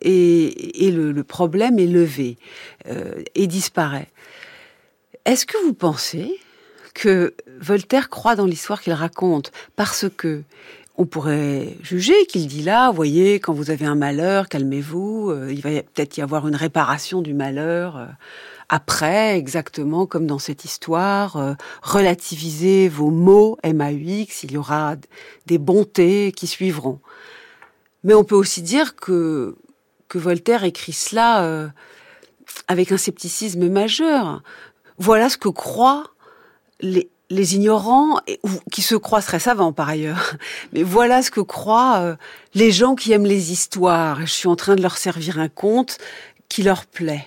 et, et le, le problème est levé euh, et disparaît. Est-ce que vous pensez que Voltaire croit dans l'histoire qu'il raconte parce que on pourrait juger qu'il dit là, vous voyez, quand vous avez un malheur, calmez-vous, euh, il va peut-être y avoir une réparation du malheur euh, après, exactement comme dans cette histoire, euh, relativisez vos maux, M A U X, il y aura des bontés qui suivront. Mais on peut aussi dire que, que Voltaire écrit cela euh, avec un scepticisme majeur. Voilà ce que croient les les ignorants, ou qui se croient très savants par ailleurs, mais voilà ce que croient euh, les gens qui aiment les histoires. Je suis en train de leur servir un conte qui leur plaît.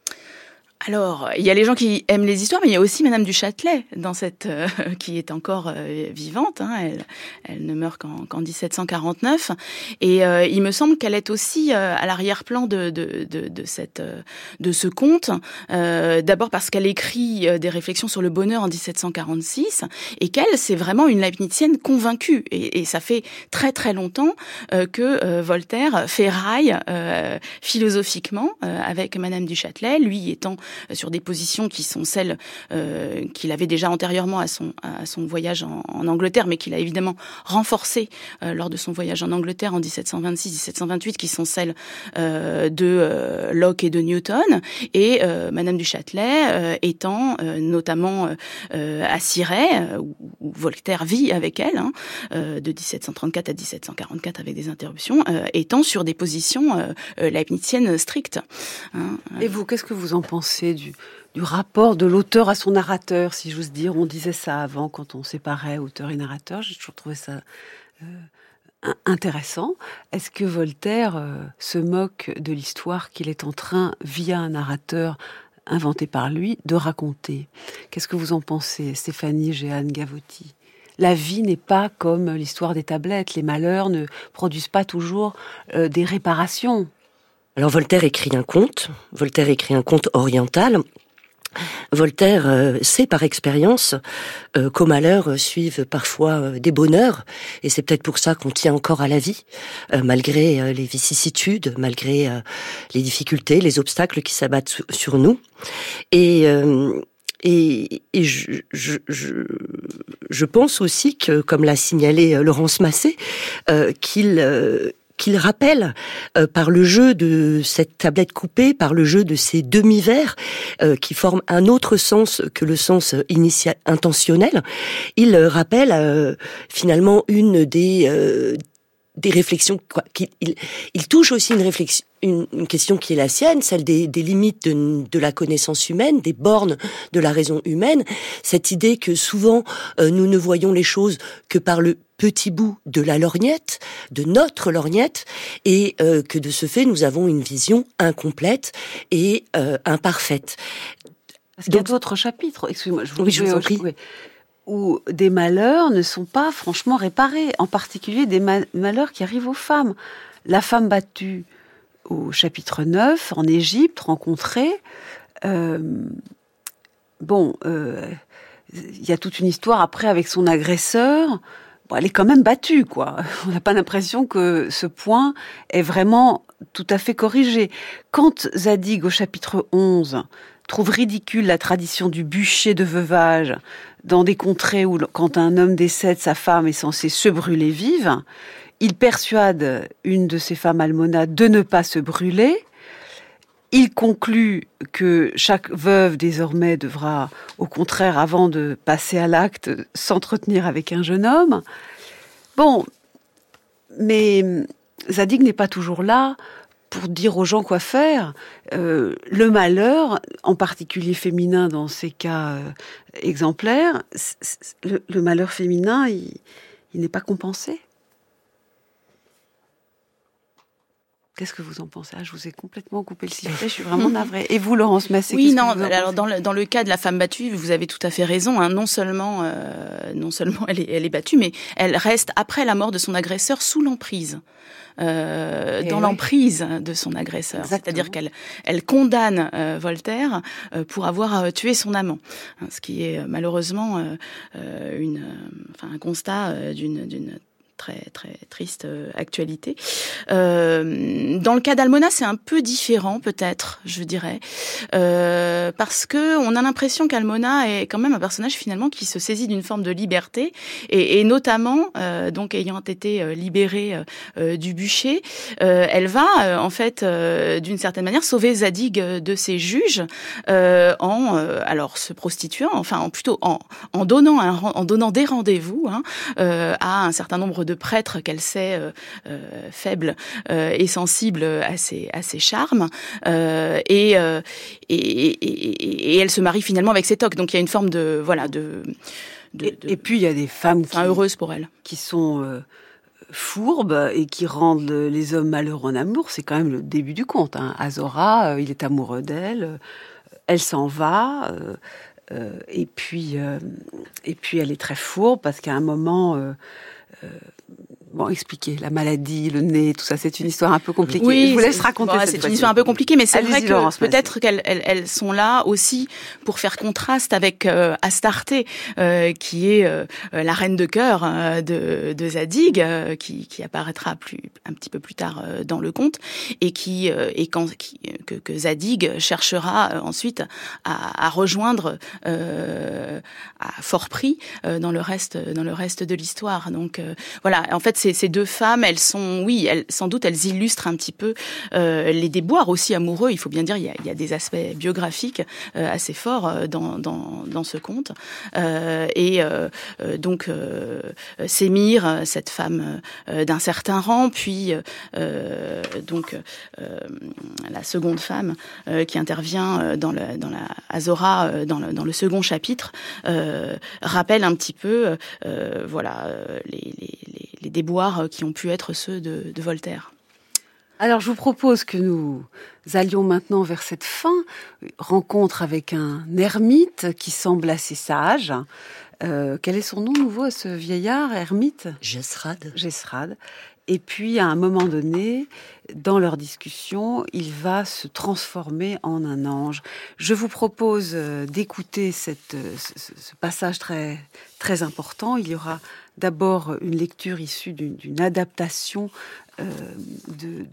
Alors, il y a les gens qui aiment les histoires, mais il y a aussi Madame du Châtelet, dans cette, euh, qui est encore euh, vivante. Hein, elle, elle ne meurt qu'en, qu'en dix-sept cent quarante-neuf. Et euh, il me semble qu'elle est aussi euh, à l'arrière-plan de, de, de, de, cette, euh, de ce conte. Euh, d'abord parce qu'elle écrit euh, des réflexions sur le bonheur en dix-sept cent quarante-six, et qu'elle, c'est vraiment une leibnizienne convaincue. Et, et ça fait très très longtemps euh, que euh, Voltaire fait rail euh, philosophiquement euh, avec Madame du Châtelet, lui étant sur des positions qui sont celles euh, qu'il avait déjà antérieurement à son, à son voyage en, en Angleterre, mais qu'il a évidemment renforcé euh, lors de son voyage en Angleterre en dix-sept cent vingt-six dix-sept cent vingt-huit, qui sont celles euh, de euh, Locke et de Newton, et euh, Madame du Châtelet euh, étant euh, notamment euh, à Cirey, où, où Voltaire vit avec elle, hein, euh, de dix-sept cent trente-quatre à dix-sept cent quarante-quatre avec des interruptions, euh, étant sur des positions euh, leibniziennes strictes. Hein. Et vous, qu'est-ce que vous en pensez Du, du rapport de l'auteur à son narrateur, si j'ose dire? On disait ça avant, quand on séparait auteur et narrateur. J'ai toujours trouvé ça euh, intéressant. Est-ce que Voltaire euh, se moque de l'histoire qu'il est en train, via un narrateur inventé par lui, de raconter? Qu'est-ce que vous en pensez, Stéphanie Jeanne Gavotti? La vie n'est pas comme l'histoire des tablettes. Les malheurs ne produisent pas toujours euh, des réparations. Alors Voltaire écrit un conte, Voltaire écrit un conte oriental. Voltaire euh, sait par expérience euh, qu'aux malheurs suivent parfois euh, des bonheurs, et c'est peut-être pour ça qu'on tient encore à la vie, euh, malgré euh, les vicissitudes, malgré euh, les difficultés, les obstacles qui s'abattent su- sur nous. Et... Euh, Et, et je, je, je, je pense aussi que, comme l'a signalé Laurence Massé, euh, qu'il... Euh, qu'il rappelle euh, par le jeu de cette tablette coupée, par le jeu de ces demi-vers euh, qui forment un autre sens que le sens initial, intentionnel, il euh, rappelle euh, finalement une des euh, des réflexions, quoi, qu'il, il, il touche aussi une réflexion, une, une question qui est la sienne, celle des, des limites de, de la connaissance humaine, des bornes de la raison humaine, cette idée que souvent euh, nous ne voyons les choses que par le petit bout de la lorgnette, de notre lorgnette, et euh, que de ce fait nous avons une vision incomplète et euh, imparfaite. Parce qu'il y a d'autres chapitres, excusez-moi, je vous, oui, je vous en prie. Oui, où des malheurs ne sont pas franchement réparés, en particulier des ma- malheurs qui arrivent aux femmes. La femme battue au chapitre neuf, en Égypte, rencontrée, Euh, bon, euh, il y a toute une histoire après avec son agresseur. Bon, elle est quand même battue, quoi. On n'a pas l'impression que ce point est vraiment tout à fait corrigé. Quand Zadig, au chapitre onze, trouve ridicule la tradition du bûcher de veuvage dans des contrées où, quand un homme décède, sa femme est censée se brûler vive, il persuade une de ses femmes almonades de ne pas se brûler. Il conclut que chaque veuve, désormais, devra, au contraire, avant de passer à l'acte, s'entretenir avec un jeune homme. Bon, mais Zadig n'est pas toujours là pour dire aux gens quoi faire. Euh, le malheur, en particulier féminin dans ces cas euh, exemplaires, c- c- le, le malheur féminin, il, il n'est pas compensé. Qu'est-ce que vous en pensez? Ah, je vous ai complètement coupé le sifflet, je suis vraiment navrée. Et vous, Laurence Massé? Oui, non, alors dans le, dans le cas de la femme battue, vous avez tout à fait raison. Hein, non seulement, euh, non seulement elle est, elle est battue, mais elle reste, après la mort de son agresseur, sous l'emprise. Euh, dans oui. l'emprise de son agresseur. Exactement. C'est-à-dire qu'elle elle condamne euh, Voltaire euh, pour avoir euh, tué son amant. Hein, ce qui est euh, malheureusement euh, une, euh, enfin, un constat euh, d'une... d'une très très triste euh, actualité. Euh, dans le cas d'Almona, c'est un peu différent peut-être, je dirais, euh, parce que on a l'impression qu'Almona est quand même un personnage finalement qui se saisit d'une forme de liberté et, et notamment euh, donc ayant été euh, libérée euh, du bûcher, euh, elle va euh, en fait euh, d'une certaine manière sauver Zadig de ses juges euh, en euh, alors se prostituant, enfin en plutôt en en donnant un en donnant des rendez-vous hein, euh, à un certain nombre de de prêtre qu'elle sait euh, euh, faible euh, et sensible à ses, à ses charmes euh, et, euh, et, et, et elle se marie finalement avec Sétoc. Donc il y a une forme de voilà de, de, et, de et puis il y a des femmes qui, heureuses pour elle qui sont euh, fourbes et qui rendent les hommes malheureux en amour. C'est quand même le début du conte. Hein. Azora, euh, il est amoureux d'elle, elle s'en va. Euh, euh, et puis euh, et puis elle est très fourbe parce qu'à un moment euh, Euh, bon, expliquez, la maladie, le nez, tout ça, c'est une histoire un peu compliquée. Oui, je vous laisse raconter bon, cette C'est fois-ci. une histoire un peu compliquée, mais c'est Allez-y, vrai que Laurence, peut-être qu'elles elles, elles sont là aussi pour faire contraste avec euh, Astarté, euh, qui est euh, la reine de cœur euh, de, de Zadig, euh, qui, qui apparaîtra plus, un petit peu plus tard euh, dans le conte, et qui euh, et quand qui, que, que Zadig cherchera euh, ensuite à, à rejoindre euh, à fort prix euh, dans le reste dans le reste de l'histoire. Donc euh, voilà, en fait, ces, ces deux femmes, elles sont, oui, elles, sans doute, elles illustrent un petit peu euh, les déboires aussi amoureux. Il faut bien dire, il y a, il y a des aspects biographiques euh, assez forts euh, dans, dans, dans ce conte. Euh, et euh, euh, donc, euh, Sémire, cette femme euh, d'un certain rang, puis euh, donc euh, la seconde femme euh, qui intervient dans, le, dans la Azora, dans le, dans le second chapitre, euh, rappelle un petit peu, euh, voilà, les, les, les, les déboires qui ont pu être ceux de, de Voltaire. Alors, je vous propose que nous allions maintenant vers cette fin, rencontre avec un ermite qui semble assez sage. Euh, quel est son nom nouveau à ce vieillard, ermite? Jesrad. Jesrad. Et puis, à un moment donné, dans leur discussion, il va se transformer en un ange. Je vous propose d'écouter cette, ce, ce passage très, très important. Il y aura d'abord une lecture issue d'une, d'une adaptation euh, de, de,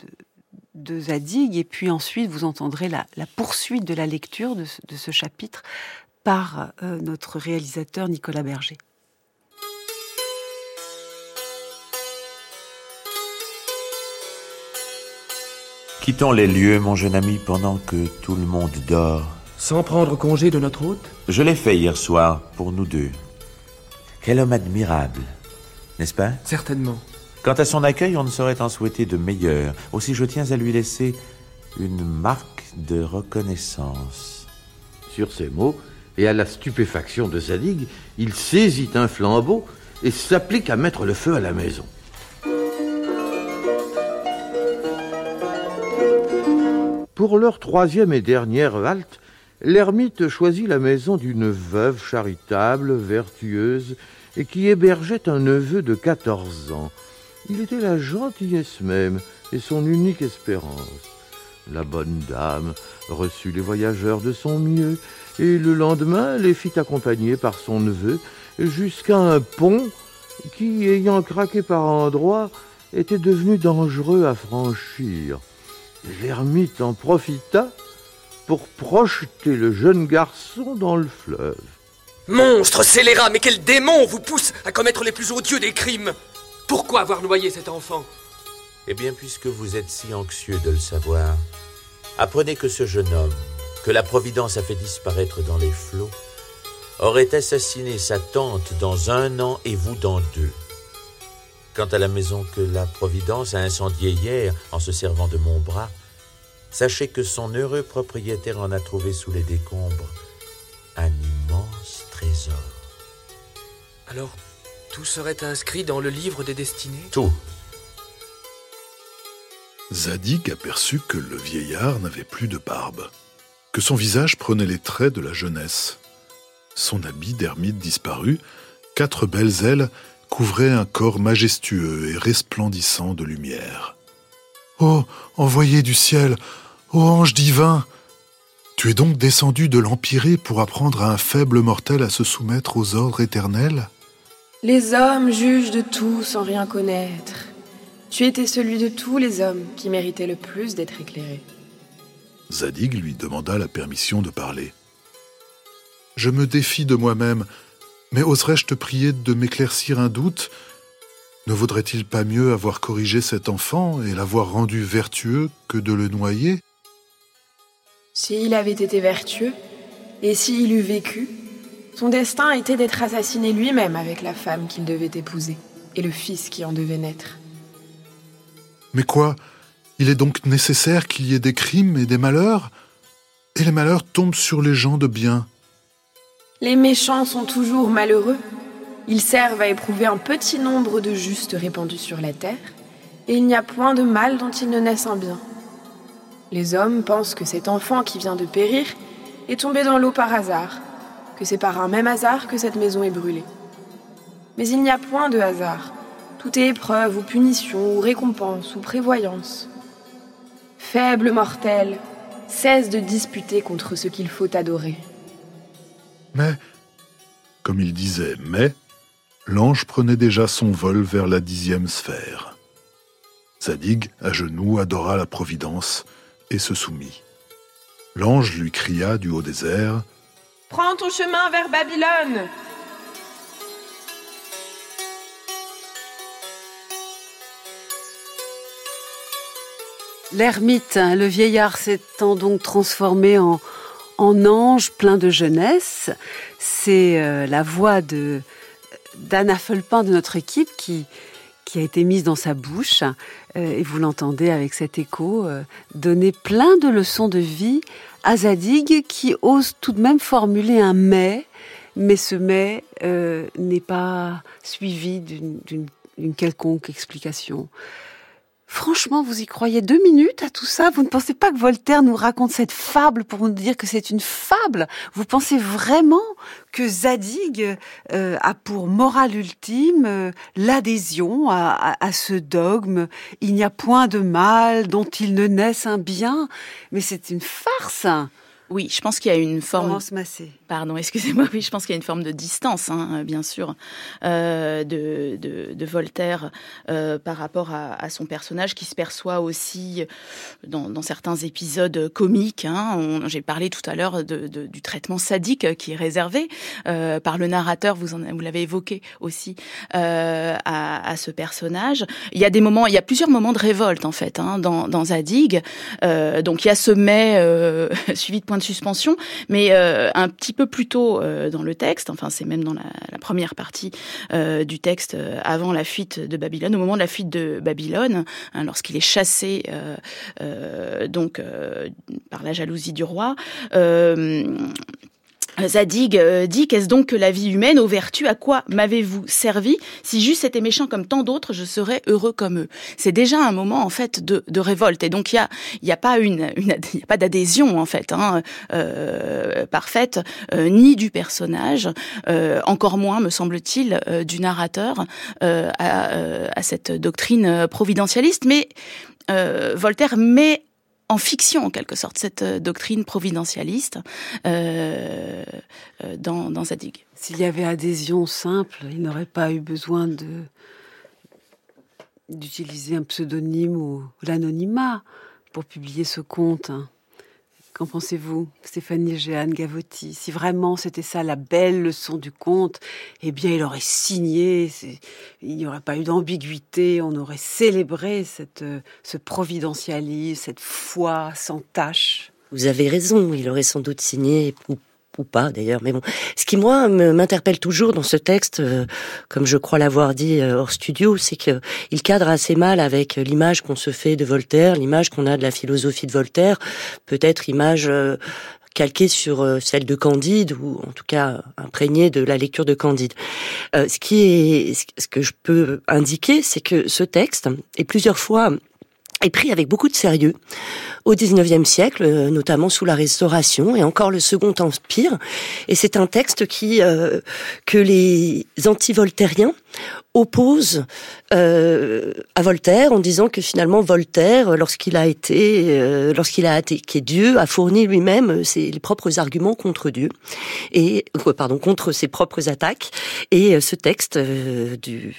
de Zadig, et puis ensuite vous entendrez la, la poursuite de la lecture de ce, de ce chapitre par euh, notre réalisateur Nicolas Berger. Quittons les lieux, mon jeune ami, pendant que tout le monde dort. Sans prendre congé de notre hôte? Je l'ai fait hier soir, pour nous deux. Quel homme admirable, n'est-ce pas? Certainement. Quant à son accueil, on ne saurait en souhaiter de meilleur. Aussi, je tiens à lui laisser une marque de reconnaissance. Sur ces mots, et à la stupéfaction de Zadig, il saisit un flambeau et s'applique à mettre le feu à la maison. Pour leur troisième et dernière halte, l'ermite choisit la maison d'une veuve charitable, vertueuse, et qui hébergeait un neveu de quatorze ans. Il était la gentillesse même et son unique espérance. La bonne dame reçut les voyageurs de son mieux, et le lendemain les fit accompagner par son neveu jusqu'à un pont qui, ayant craqué par endroits, était devenu dangereux à franchir. L'ermite en profita pour projeter le jeune garçon dans le fleuve. Monstre scélérat, mais quel démon vous pousse à commettre les plus odieux des crimes? Pourquoi avoir noyé cet enfant? Eh bien, puisque vous êtes si anxieux de le savoir, apprenez que ce jeune homme, que la Providence a fait disparaître dans les flots, aurait assassiné sa tante dans un an et vous dans deux. Quant à la maison que la Providence a incendiée hier en se servant de mon bras, sachez que son heureux propriétaire en a trouvé sous les décombres un immense trésor. Alors, tout serait inscrit dans le livre des destinées? Tout. Zadig aperçut que le vieillard n'avait plus de barbe, que son visage prenait les traits de la jeunesse. Son habit d'ermite disparu, quatre belles ailes couvraient un corps majestueux et resplendissant de lumière. « Oh, envoyé du ciel! Ô ange divin! Tu es donc descendu de l'Empyrée pour apprendre à un faible mortel à se soumettre aux ordres éternels? » Les hommes jugent de tout sans rien connaître. Tu étais celui de tous les hommes qui méritait le plus d'être éclairé. Zadig lui demanda la permission de parler. « Je me défie de moi-même, mais oserais-je te prier de m'éclaircir un doute? Ne vaudrait-il pas mieux avoir corrigé cet enfant et l'avoir rendu vertueux que de le noyer? » S'il avait été vertueux, et s'il eût vécu, son destin était d'être assassiné lui-même avec la femme qu'il devait épouser et le fils qui en devait naître. Mais quoi? Il est donc nécessaire qu'il y ait des crimes et des malheurs? Et les malheurs tombent sur les gens de bien. Les méchants sont toujours malheureux. Ils servent à éprouver un petit nombre de justes répandus sur la terre, et il n'y a point de mal dont ils ne naissent un bien. Les hommes pensent que cet enfant qui vient de périr est tombé dans l'eau par hasard, que c'est par un même hasard que cette maison est brûlée. Mais il n'y a point de hasard. Tout est épreuve ou punition ou récompense ou prévoyance. Faible mortel, cesse de disputer contre ce qu'il faut adorer. Mais, comme il disait « mais », l'ange prenait déjà son vol vers la dixième sphère. Zadig, à genoux, adora la Providence et se soumit. L'ange lui cria du haut des airs « Prends ton chemin vers Babylone !» L'ermite, le vieillard s'étant donc transformé en, en ange plein de jeunesse, c'est euh, la voix de d'Anna Fulpin de notre équipe qui, qui a été mise dans sa bouche, euh, et vous l'entendez avec cet écho, euh, donner plein de leçons de vie à Zadig qui ose tout de même formuler un « mais », mais ce « mais euh, » n'est pas suivi d'une, d'une, d'une quelconque explication. Franchement, vous y croyez deux minutes à tout ça? Vous ne pensez pas que Voltaire nous raconte cette fable pour nous dire que c'est une fable? Vous pensez vraiment que Zadig euh, a pour morale ultime euh, l'adhésion à, à, à ce dogme? Il n'y a point de mal dont il ne naisse un bien. Mais c'est une farce. Oui, je pense qu'il y a une forme... Florence Massé. Pardon, excusez-moi. Oui, je pense qu'il y a une forme de distance, hein, bien sûr, euh, de, de, de Voltaire euh, par rapport à, à son personnage, qui se perçoit aussi dans, dans certains épisodes comiques. Hein. On, j'ai parlé tout à l'heure de, de, du traitement sadique qui est réservé euh, par le narrateur. Vous en, vous l'avez évoqué aussi euh, à, à ce personnage. Il y a des moments, il y a plusieurs moments de révolte en fait hein, dans, dans Zadig. Euh, donc il y a ce mais euh, suivi de point de suspension, mais euh, un petit peu plus tôt euh, dans le texte, enfin c'est même dans la, la première partie euh, du texte, euh, avant la fuite de Babylone, au moment de la fuite de Babylone, hein, lorsqu'il est chassé euh, euh, donc euh, par la jalousie du roi. Euh, Zadig euh, dit, qu'est-ce donc que la vie humaine, aux vertus, à quoi m'avez-vous servi? Si juste était méchant comme tant d'autres, je serais heureux comme eux. C'est déjà un moment en fait de, de révolte, et donc il y a, il y a pas une, une y a pas d'adhésion en fait hein, euh, parfaite, euh, ni du personnage, euh, encore moins me semble-t-il euh, du narrateur euh, à, euh, à cette doctrine providentialiste. Mais euh, Voltaire met en fiction en quelque sorte cette euh, doctrine providentialiste euh, euh, dans, dans Zadig. S'il y avait adhésion simple, il n'aurait pas eu besoin de d'utiliser un pseudonyme ou l'anonymat pour publier ce conte. Qu'en pensez-vous, Stéphanie Jeanne Gavotti? Si vraiment c'était ça la belle leçon du conte, eh bien il aurait signé, il n'y aurait pas eu d'ambiguïté, on aurait célébré cette, ce providentialisme, cette foi sans tache. Vous avez raison, il aurait sans doute signé, ou, ou pas d'ailleurs, mais bon. Ce qui, moi, m'interpelle toujours dans ce texte, euh, comme je crois l'avoir dit euh, hors studio, c'est qu'il cadre assez mal avec l'image qu'on se fait de Voltaire, l'image qu'on a de la philosophie de Voltaire, peut-être image euh, calquée sur euh, celle de Candide, ou en tout cas imprégnée de la lecture de Candide. Euh, ce qui est, ce que je peux indiquer, c'est que ce texte est plusieurs fois est pris avec beaucoup de sérieux au dix-neuvième siècle, notamment sous la Restauration et encore le Second Empire. Et c'est un texte qui euh, que les anti-voltairiens opposent euh, à Voltaire en disant que finalement Voltaire, lorsqu'il a été, euh, lorsqu'il a attaqué Dieu, a fourni lui-même ses les propres arguments contre Dieu et euh, pardon contre ses propres attaques. Et euh, ce texte euh, du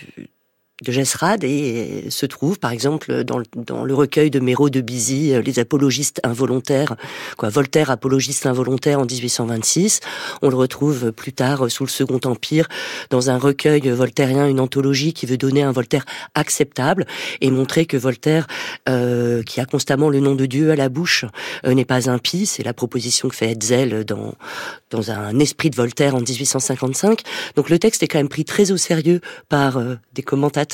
de Jesrad et se trouve par exemple dans le, dans le recueil de Méraud de Bizy, les apologistes involontaires, quoi, Voltaire apologiste involontaire en dix-huit cent vingt-six. On le retrouve plus tard sous le Second Empire dans un recueil voltairien, une anthologie qui veut donner un Voltaire acceptable et montrer que Voltaire, euh, qui a constamment le nom de Dieu à la bouche, euh, n'est pas impie. C'est la proposition que fait Hetzel dans dans un esprit de Voltaire en dix-huit cent cinquante-cinq. Donc le texte est quand même pris très au sérieux par euh, des commentateurs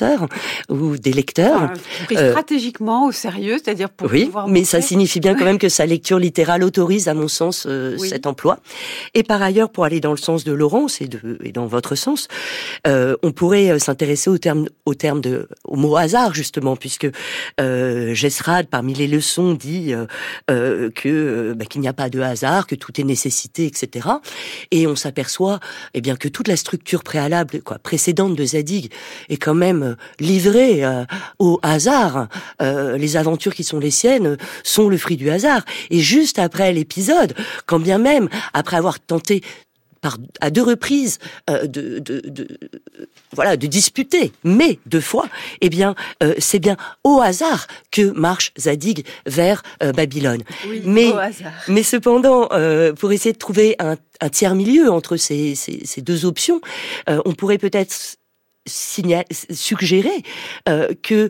ou des lecteurs. Enfin, pris euh, stratégiquement au sérieux, c'est-à-dire pour oui, pouvoir... Oui, mais ça signifie bien quand même que sa lecture littérale autorise, à mon sens, euh, oui. cet emploi. Et par ailleurs, pour aller dans le sens de Laurence et, de, et dans votre sens, euh, on pourrait s'intéresser au terme, au terme de, au mot hasard, justement, puisque euh, Jesrad, parmi les leçons, dit euh, euh, que euh, bah, qu'il n'y a pas de hasard, que tout est nécessité, et cetera. Et on s'aperçoit, eh bien, que toute la structure préalable, quoi, précédente de Zadig, est quand même livré euh, au hasard. Euh, les aventures qui sont les siennes sont le fruit du hasard. Et juste après l'épisode, quand bien même, après avoir tenté par, à deux reprises euh, de, de, de, voilà, de disputer, mais deux fois, eh bien, euh, c'est bien au hasard que marche Zadig vers euh, Babylone. Oui, mais, au hasard. Mais cependant, euh, pour essayer de trouver un, un tiers milieu entre ces, ces, ces deux options, euh, on pourrait peut-être Signal, suggérer euh, que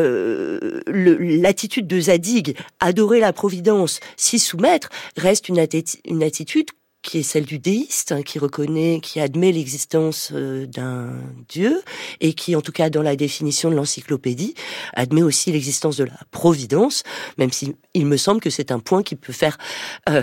euh, le, l'attitude de Zadig, adorer la providence, s'y soumettre, reste une, atti- une attitude qui est celle du déiste, hein, qui reconnaît, qui admet l'existence euh, d'un Dieu, et qui, en tout cas dans la définition de l'encyclopédie, admet aussi l'existence de la providence, même si il me semble que c'est un point qui peut faire euh,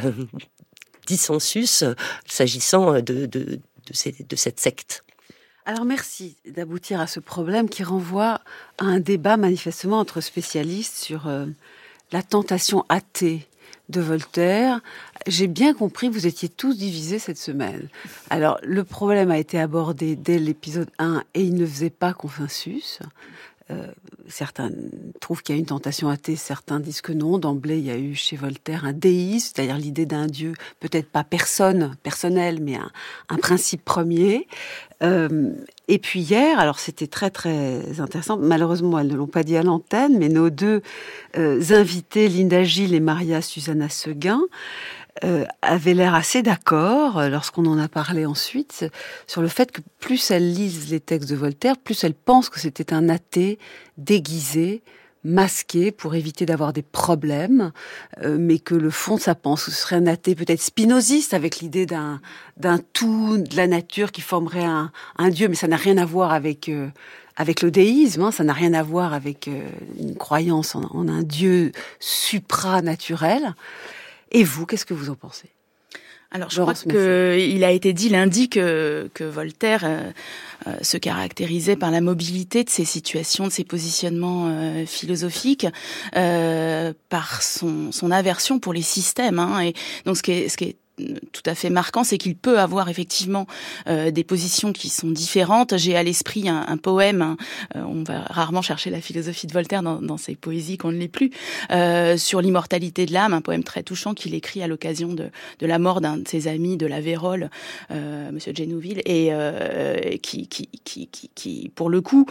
dissensus euh, s'agissant de, de, de, ces, de cette secte. Alors merci d'aboutir à ce problème qui renvoie à un débat manifestement entre spécialistes sur euh, la tentation athée de Voltaire. J'ai bien compris que vous étiez tous divisés cette semaine. Alors le problème a été abordé dès l'épisode un et il ne faisait pas consensus. Euh, certains trouvent qu'il y a une tentation athée, certains disent que non. D'emblée, il y a eu chez Voltaire un déisme, c'est-à-dire l'idée d'un Dieu, peut-être pas personne, personnel, mais un, un principe premier. Euh, et puis hier, alors c'était très très intéressant, malheureusement elles ne l'ont pas dit à l'antenne, mais nos deux euh, invités, Linda Gilles et Maria Susanna Seguin, Euh, avait l'air assez d'accord, euh, lorsqu'on en a parlé ensuite, sur le fait que plus elles lisent les textes de Voltaire, plus elles pensent que c'était un athée déguisé, masqué, pour éviter d'avoir des problèmes, euh, mais que le fond de sa pensée, ce serait un athée peut-être spinoziste, avec l'idée d'un, d'un tout, de la nature qui formerait un, un Dieu, mais ça n'a rien à voir avec... Euh, avec le déisme, hein, ça n'a rien à voir avec euh, une croyance en, en un Dieu supranaturel. Et vous, qu'est-ce que vous en pensez ? Alors, je Laurence crois qu'il a été dit lundi que, que Voltaire euh, euh, se caractérisait par la mobilité de ses situations, de ses positionnements euh, philosophiques, euh, par son, son aversion pour les systèmes. Hein, et donc, ce qui est, ce qui est tout à fait marquant, c'est qu'il peut avoir effectivement euh, des positions qui sont différentes. J'ai à l'esprit un, un poème, hein, euh, on va rarement chercher la philosophie de Voltaire dans, dans ses poésies qu'on ne l'est plus, euh, sur l'immortalité de l'âme, un poème très touchant qu'il écrit à l'occasion de, de la mort d'un de ses amis de la Vérole, euh, Monsieur Genouville, et euh, qui, qui, qui, qui, qui, pour le coup,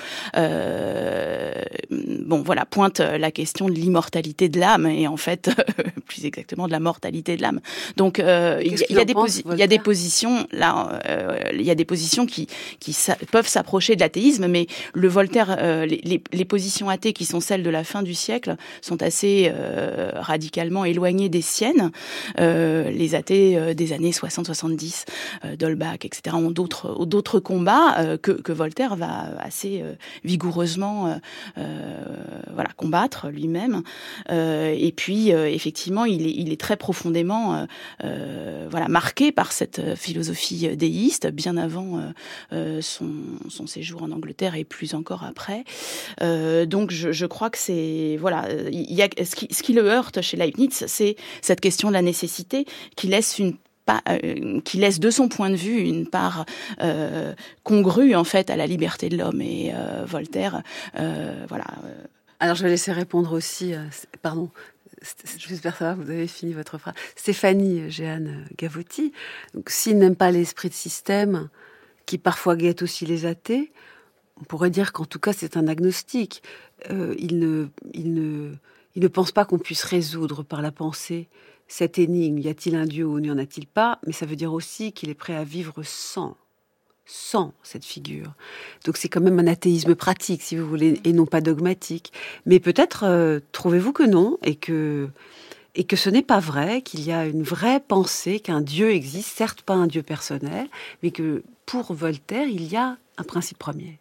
euh, bon voilà, pointe la question de l'immortalité de l'âme et en fait, plus exactement de la mortalité de l'âme. Donc euh, il y, y a des posi- il y a des positions là, euh, il y a des positions qui qui sa- peuvent s'approcher de l'athéisme, mais le Voltaire, euh, les, les, les positions athées qui sont celles de la fin du siècle sont assez euh, radicalement éloignées des siennes. Euh, les athées euh, des années soixante soixante-dix, euh, d'Holbach, et cetera, ont d'autres ont d'autres combats euh, que que Voltaire va assez euh, vigoureusement euh, euh, voilà combattre lui-même. Euh, et puis euh, effectivement, il est il est très profondément euh, euh, voilà marqué par cette philosophie déiste bien avant euh, euh, son son séjour en Angleterre et plus encore après. Euh, donc je, je crois que c'est voilà il y a ce qui ce qui le heurte chez Leibniz, c'est cette question de la nécessité qui laisse une Pas, euh, qui laisse de son point de vue une part euh, congrue en fait à la liberté de l'homme et euh, Voltaire euh, voilà. Alors je vais laisser répondre aussi euh, pardon j'espère ça va, vous avez fini votre phrase. Stéphanie Jeanne Gavotti, donc s'il n'aime pas l'esprit de système qui parfois guette aussi les athées, on pourrait dire qu'en tout cas c'est un agnostique. Euh, il ne il ne il ne pense pas qu'on puisse résoudre par la pensée cette énigme, y a-t-il un Dieu ou n'y en a-t-il pas? Mais ça veut dire aussi qu'il est prêt à vivre sans, sans cette figure. Donc c'est quand même un athéisme pratique, si vous voulez, et non pas dogmatique. Mais peut-être euh, trouvez-vous que non, et que, et que ce n'est pas vrai, qu'il y a une vraie pensée qu'un Dieu existe, certes pas un Dieu personnel, mais que pour Voltaire, il y a un principe premier.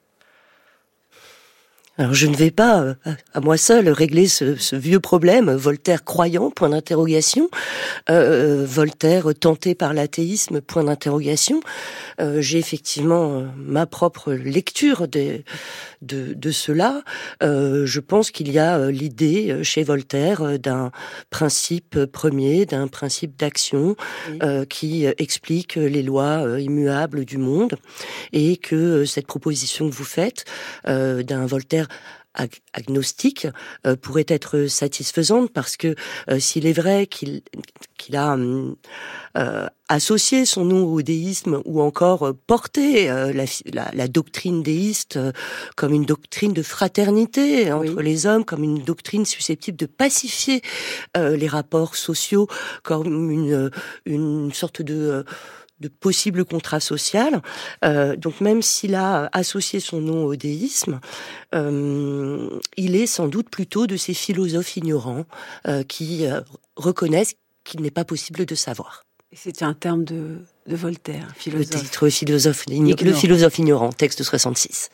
Alors je ne vais pas, à moi seul, régler ce, ce vieux problème. Voltaire croyant, point d'interrogation. Euh, Voltaire tenté par l'athéisme, point d'interrogation. Euh, j'ai effectivement euh, ma propre lecture de, de, de cela. Euh, je pense qu'il y a euh, l'idée chez Voltaire euh, d'un principe premier, d'un principe d'action oui. euh, qui euh, explique les lois euh, immuables du monde, et que euh, cette proposition que vous faites euh, d'un Voltaire ag- agnostique euh, pourrait être satisfaisante, parce que euh, s'il est vrai qu'il, qu'il a euh, associé son nom au déisme, ou encore euh, porté euh, la, la, la doctrine déiste euh, comme une doctrine de fraternité entre oui. les hommes, comme une doctrine susceptible de pacifier euh, les rapports sociaux, comme une, une sorte de... Euh, de possible contrat social. Euh, donc même s'il a associé son nom au déisme, euh, il est sans doute plutôt de ces philosophes ignorants euh, qui euh, reconnaissent qu'il n'est pas possible de savoir. Et c'est un terme de, de Voltaire, philosophe. Le titre philosophe, le philosophe ignorant, texte soixante-six.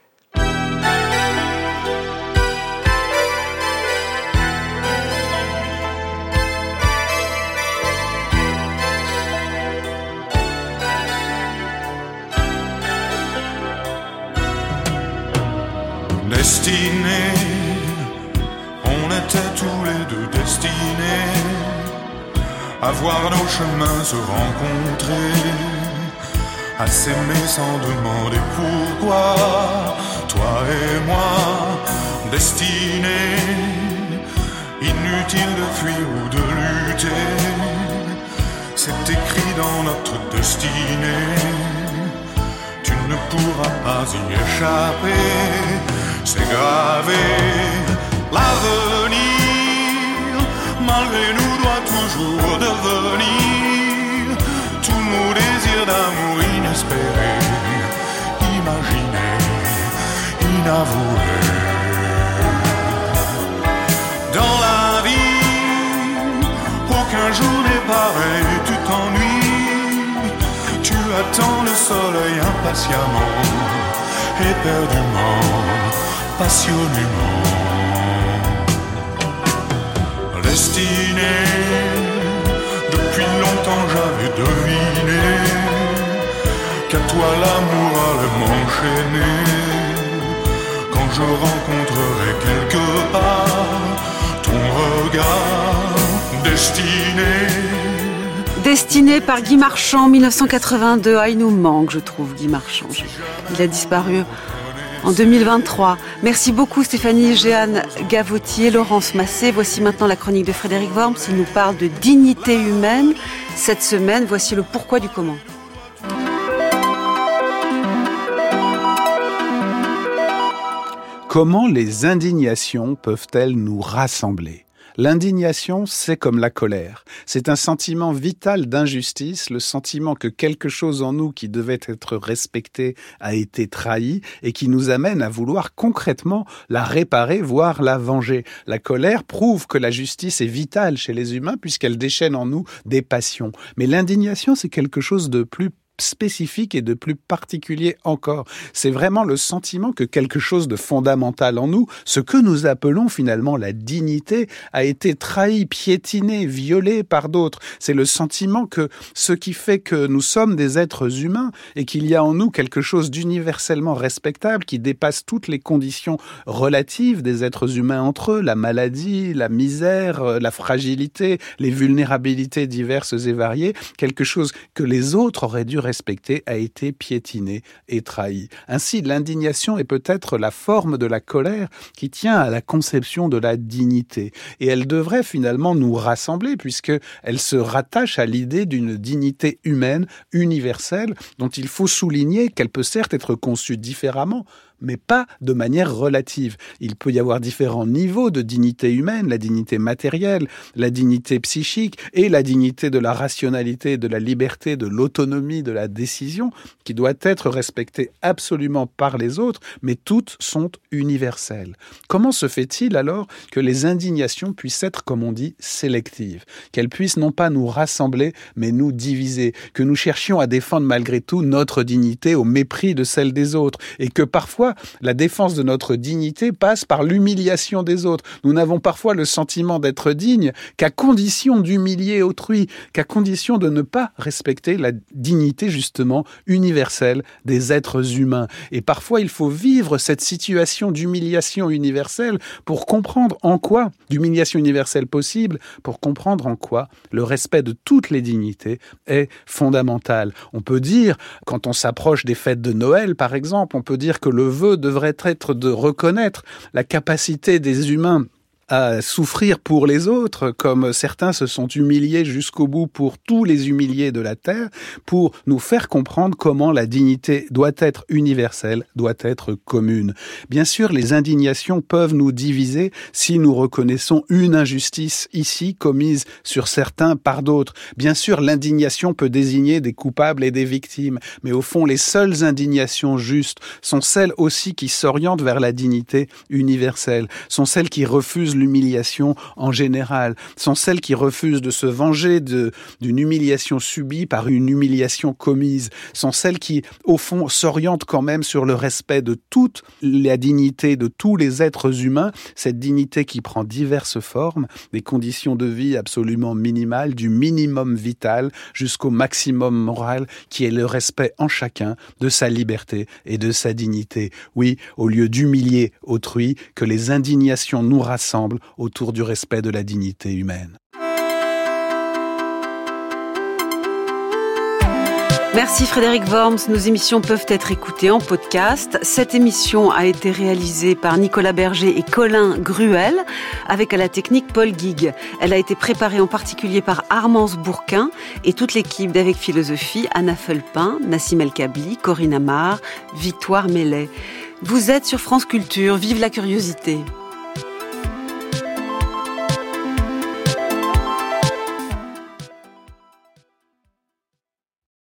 Destinés, on était tous les deux destinés à voir nos chemins se rencontrer, à s'aimer sans demander pourquoi. Toi et moi, destinés, inutile de fuir ou de lutter, c'est écrit dans notre destinée. Tu ne pourras pas y échapper. C'est gravé, l'avenir, malgré nous, doit toujours devenir tous nos désirs d'amour inespérés, imaginés, inavoués. Dans la vie, aucun jour n'est pareil, tu t'ennuies, tu attends le soleil impatiemment, éperdument, passionnément. Destiné, depuis longtemps j'avais deviné qu'à toi l'amour allait m'enchaîner. Quand je rencontrerai quelque part ton regard, destiné. Destinée par Guy Marchand, mille neuf cent quatre-vingt-deux. Ah, il nous manque, je trouve, Guy Marchand. Il a disparu en deux mille vingt-trois. Merci beaucoup Stéphanie Jeanne Gavotier, Laurence Massé. Voici maintenant la chronique de Frédéric Worms. Il nous parle de dignité humaine. Cette semaine, voici le pourquoi du comment. Comment les indignations peuvent-elles nous rassembler ? L'indignation, c'est comme la colère. C'est un sentiment vital d'injustice, le sentiment que quelque chose en nous qui devait être respecté a été trahi et qui nous amène à vouloir concrètement la réparer, voire la venger. La colère prouve que la justice est vitale chez les humains puisqu'elle déchaîne en nous des passions. Mais l'indignation, c'est quelque chose de plus spécifique et de plus particulier encore. C'est vraiment le sentiment que quelque chose de fondamental en nous, ce que nous appelons finalement la dignité, a été trahi, piétiné, violé par d'autres. C'est le sentiment que ce qui fait que nous sommes des êtres humains et qu'il y a en nous quelque chose d'universellement respectable qui dépasse toutes les conditions relatives des êtres humains entre eux, la maladie, la misère, la fragilité, les vulnérabilités diverses et variées, quelque chose que les autres auraient dû respecté a été piétiné et trahi. Ainsi, l'indignation est peut-être la forme de la colère qui tient à la conception de la dignité. Et elle devrait finalement nous rassembler puisqu'elle se rattache à l'idée d'une dignité humaine, universelle, dont il faut souligner qu'elle peut certes être conçue différemment, mais pas de manière relative. Il peut y avoir différents niveaux de dignité humaine, la dignité matérielle, la dignité psychique et la dignité de la rationalité, de la liberté, de l'autonomie, de la décision, qui doit être respectée absolument par les autres, mais toutes sont universelles. Comment se fait-il alors que les indignations puissent être, comme on dit, sélectives, qu'elles puissent non pas nous rassembler, mais nous diviser, que nous cherchions à défendre malgré tout notre dignité au mépris de celle des autres, et que parfois la défense de notre dignité passe par l'humiliation des autres. Nous n'avons parfois le sentiment d'être dignes qu'à condition d'humilier autrui, qu'à condition de ne pas respecter la dignité justement universelle des êtres humains. Et parfois il faut vivre cette situation d'humiliation universelle pour comprendre en quoi, d'humiliation universelle possible, pour comprendre en quoi le respect de toutes les dignités est fondamental. On peut dire, quand on s'approche des fêtes de Noël par exemple, on peut dire que le vœu devrait être de reconnaître la capacité des humains à souffrir pour les autres, comme certains se sont humiliés jusqu'au bout pour tous les humiliés de la terre, pour nous faire comprendre comment la dignité doit être universelle, doit être commune. Bien sûr, les indignations peuvent nous diviser si nous reconnaissons une injustice ici commise sur certains par d'autres. Bien sûr, l'indignation peut désigner des coupables et des victimes, mais au fond, les seules indignations justes sont celles aussi qui s'orientent vers la dignité universelle, sont celles qui refusent l'humiliation en général, sont celles qui refusent de se venger de, d'une humiliation subie par une humiliation commise, sont celles qui, au fond, s'orientent quand même sur le respect de toute la dignité de tous les êtres humains, cette dignité qui prend diverses formes, des conditions de vie absolument minimales, du minimum vital jusqu'au maximum moral, qui est le respect en chacun de sa liberté et de sa dignité. Oui, au lieu d'humilier autrui, que les indignations nous rassemblent autour du respect de la dignité humaine. Merci Frédéric Worms. Nos émissions peuvent être écoutées en podcast. Cette émission a été réalisée par Nicolas Berger et Colin Gruel, avec à la technique Paul Guigues. Elle a été préparée en particulier par Armance Bourquin et toute l'équipe d'Avec Philosophie, Anna Felpin, Nassim El Kabli, Corinne Amar, Victoire Mellet. Vous êtes sur France Culture. Vive la curiosité!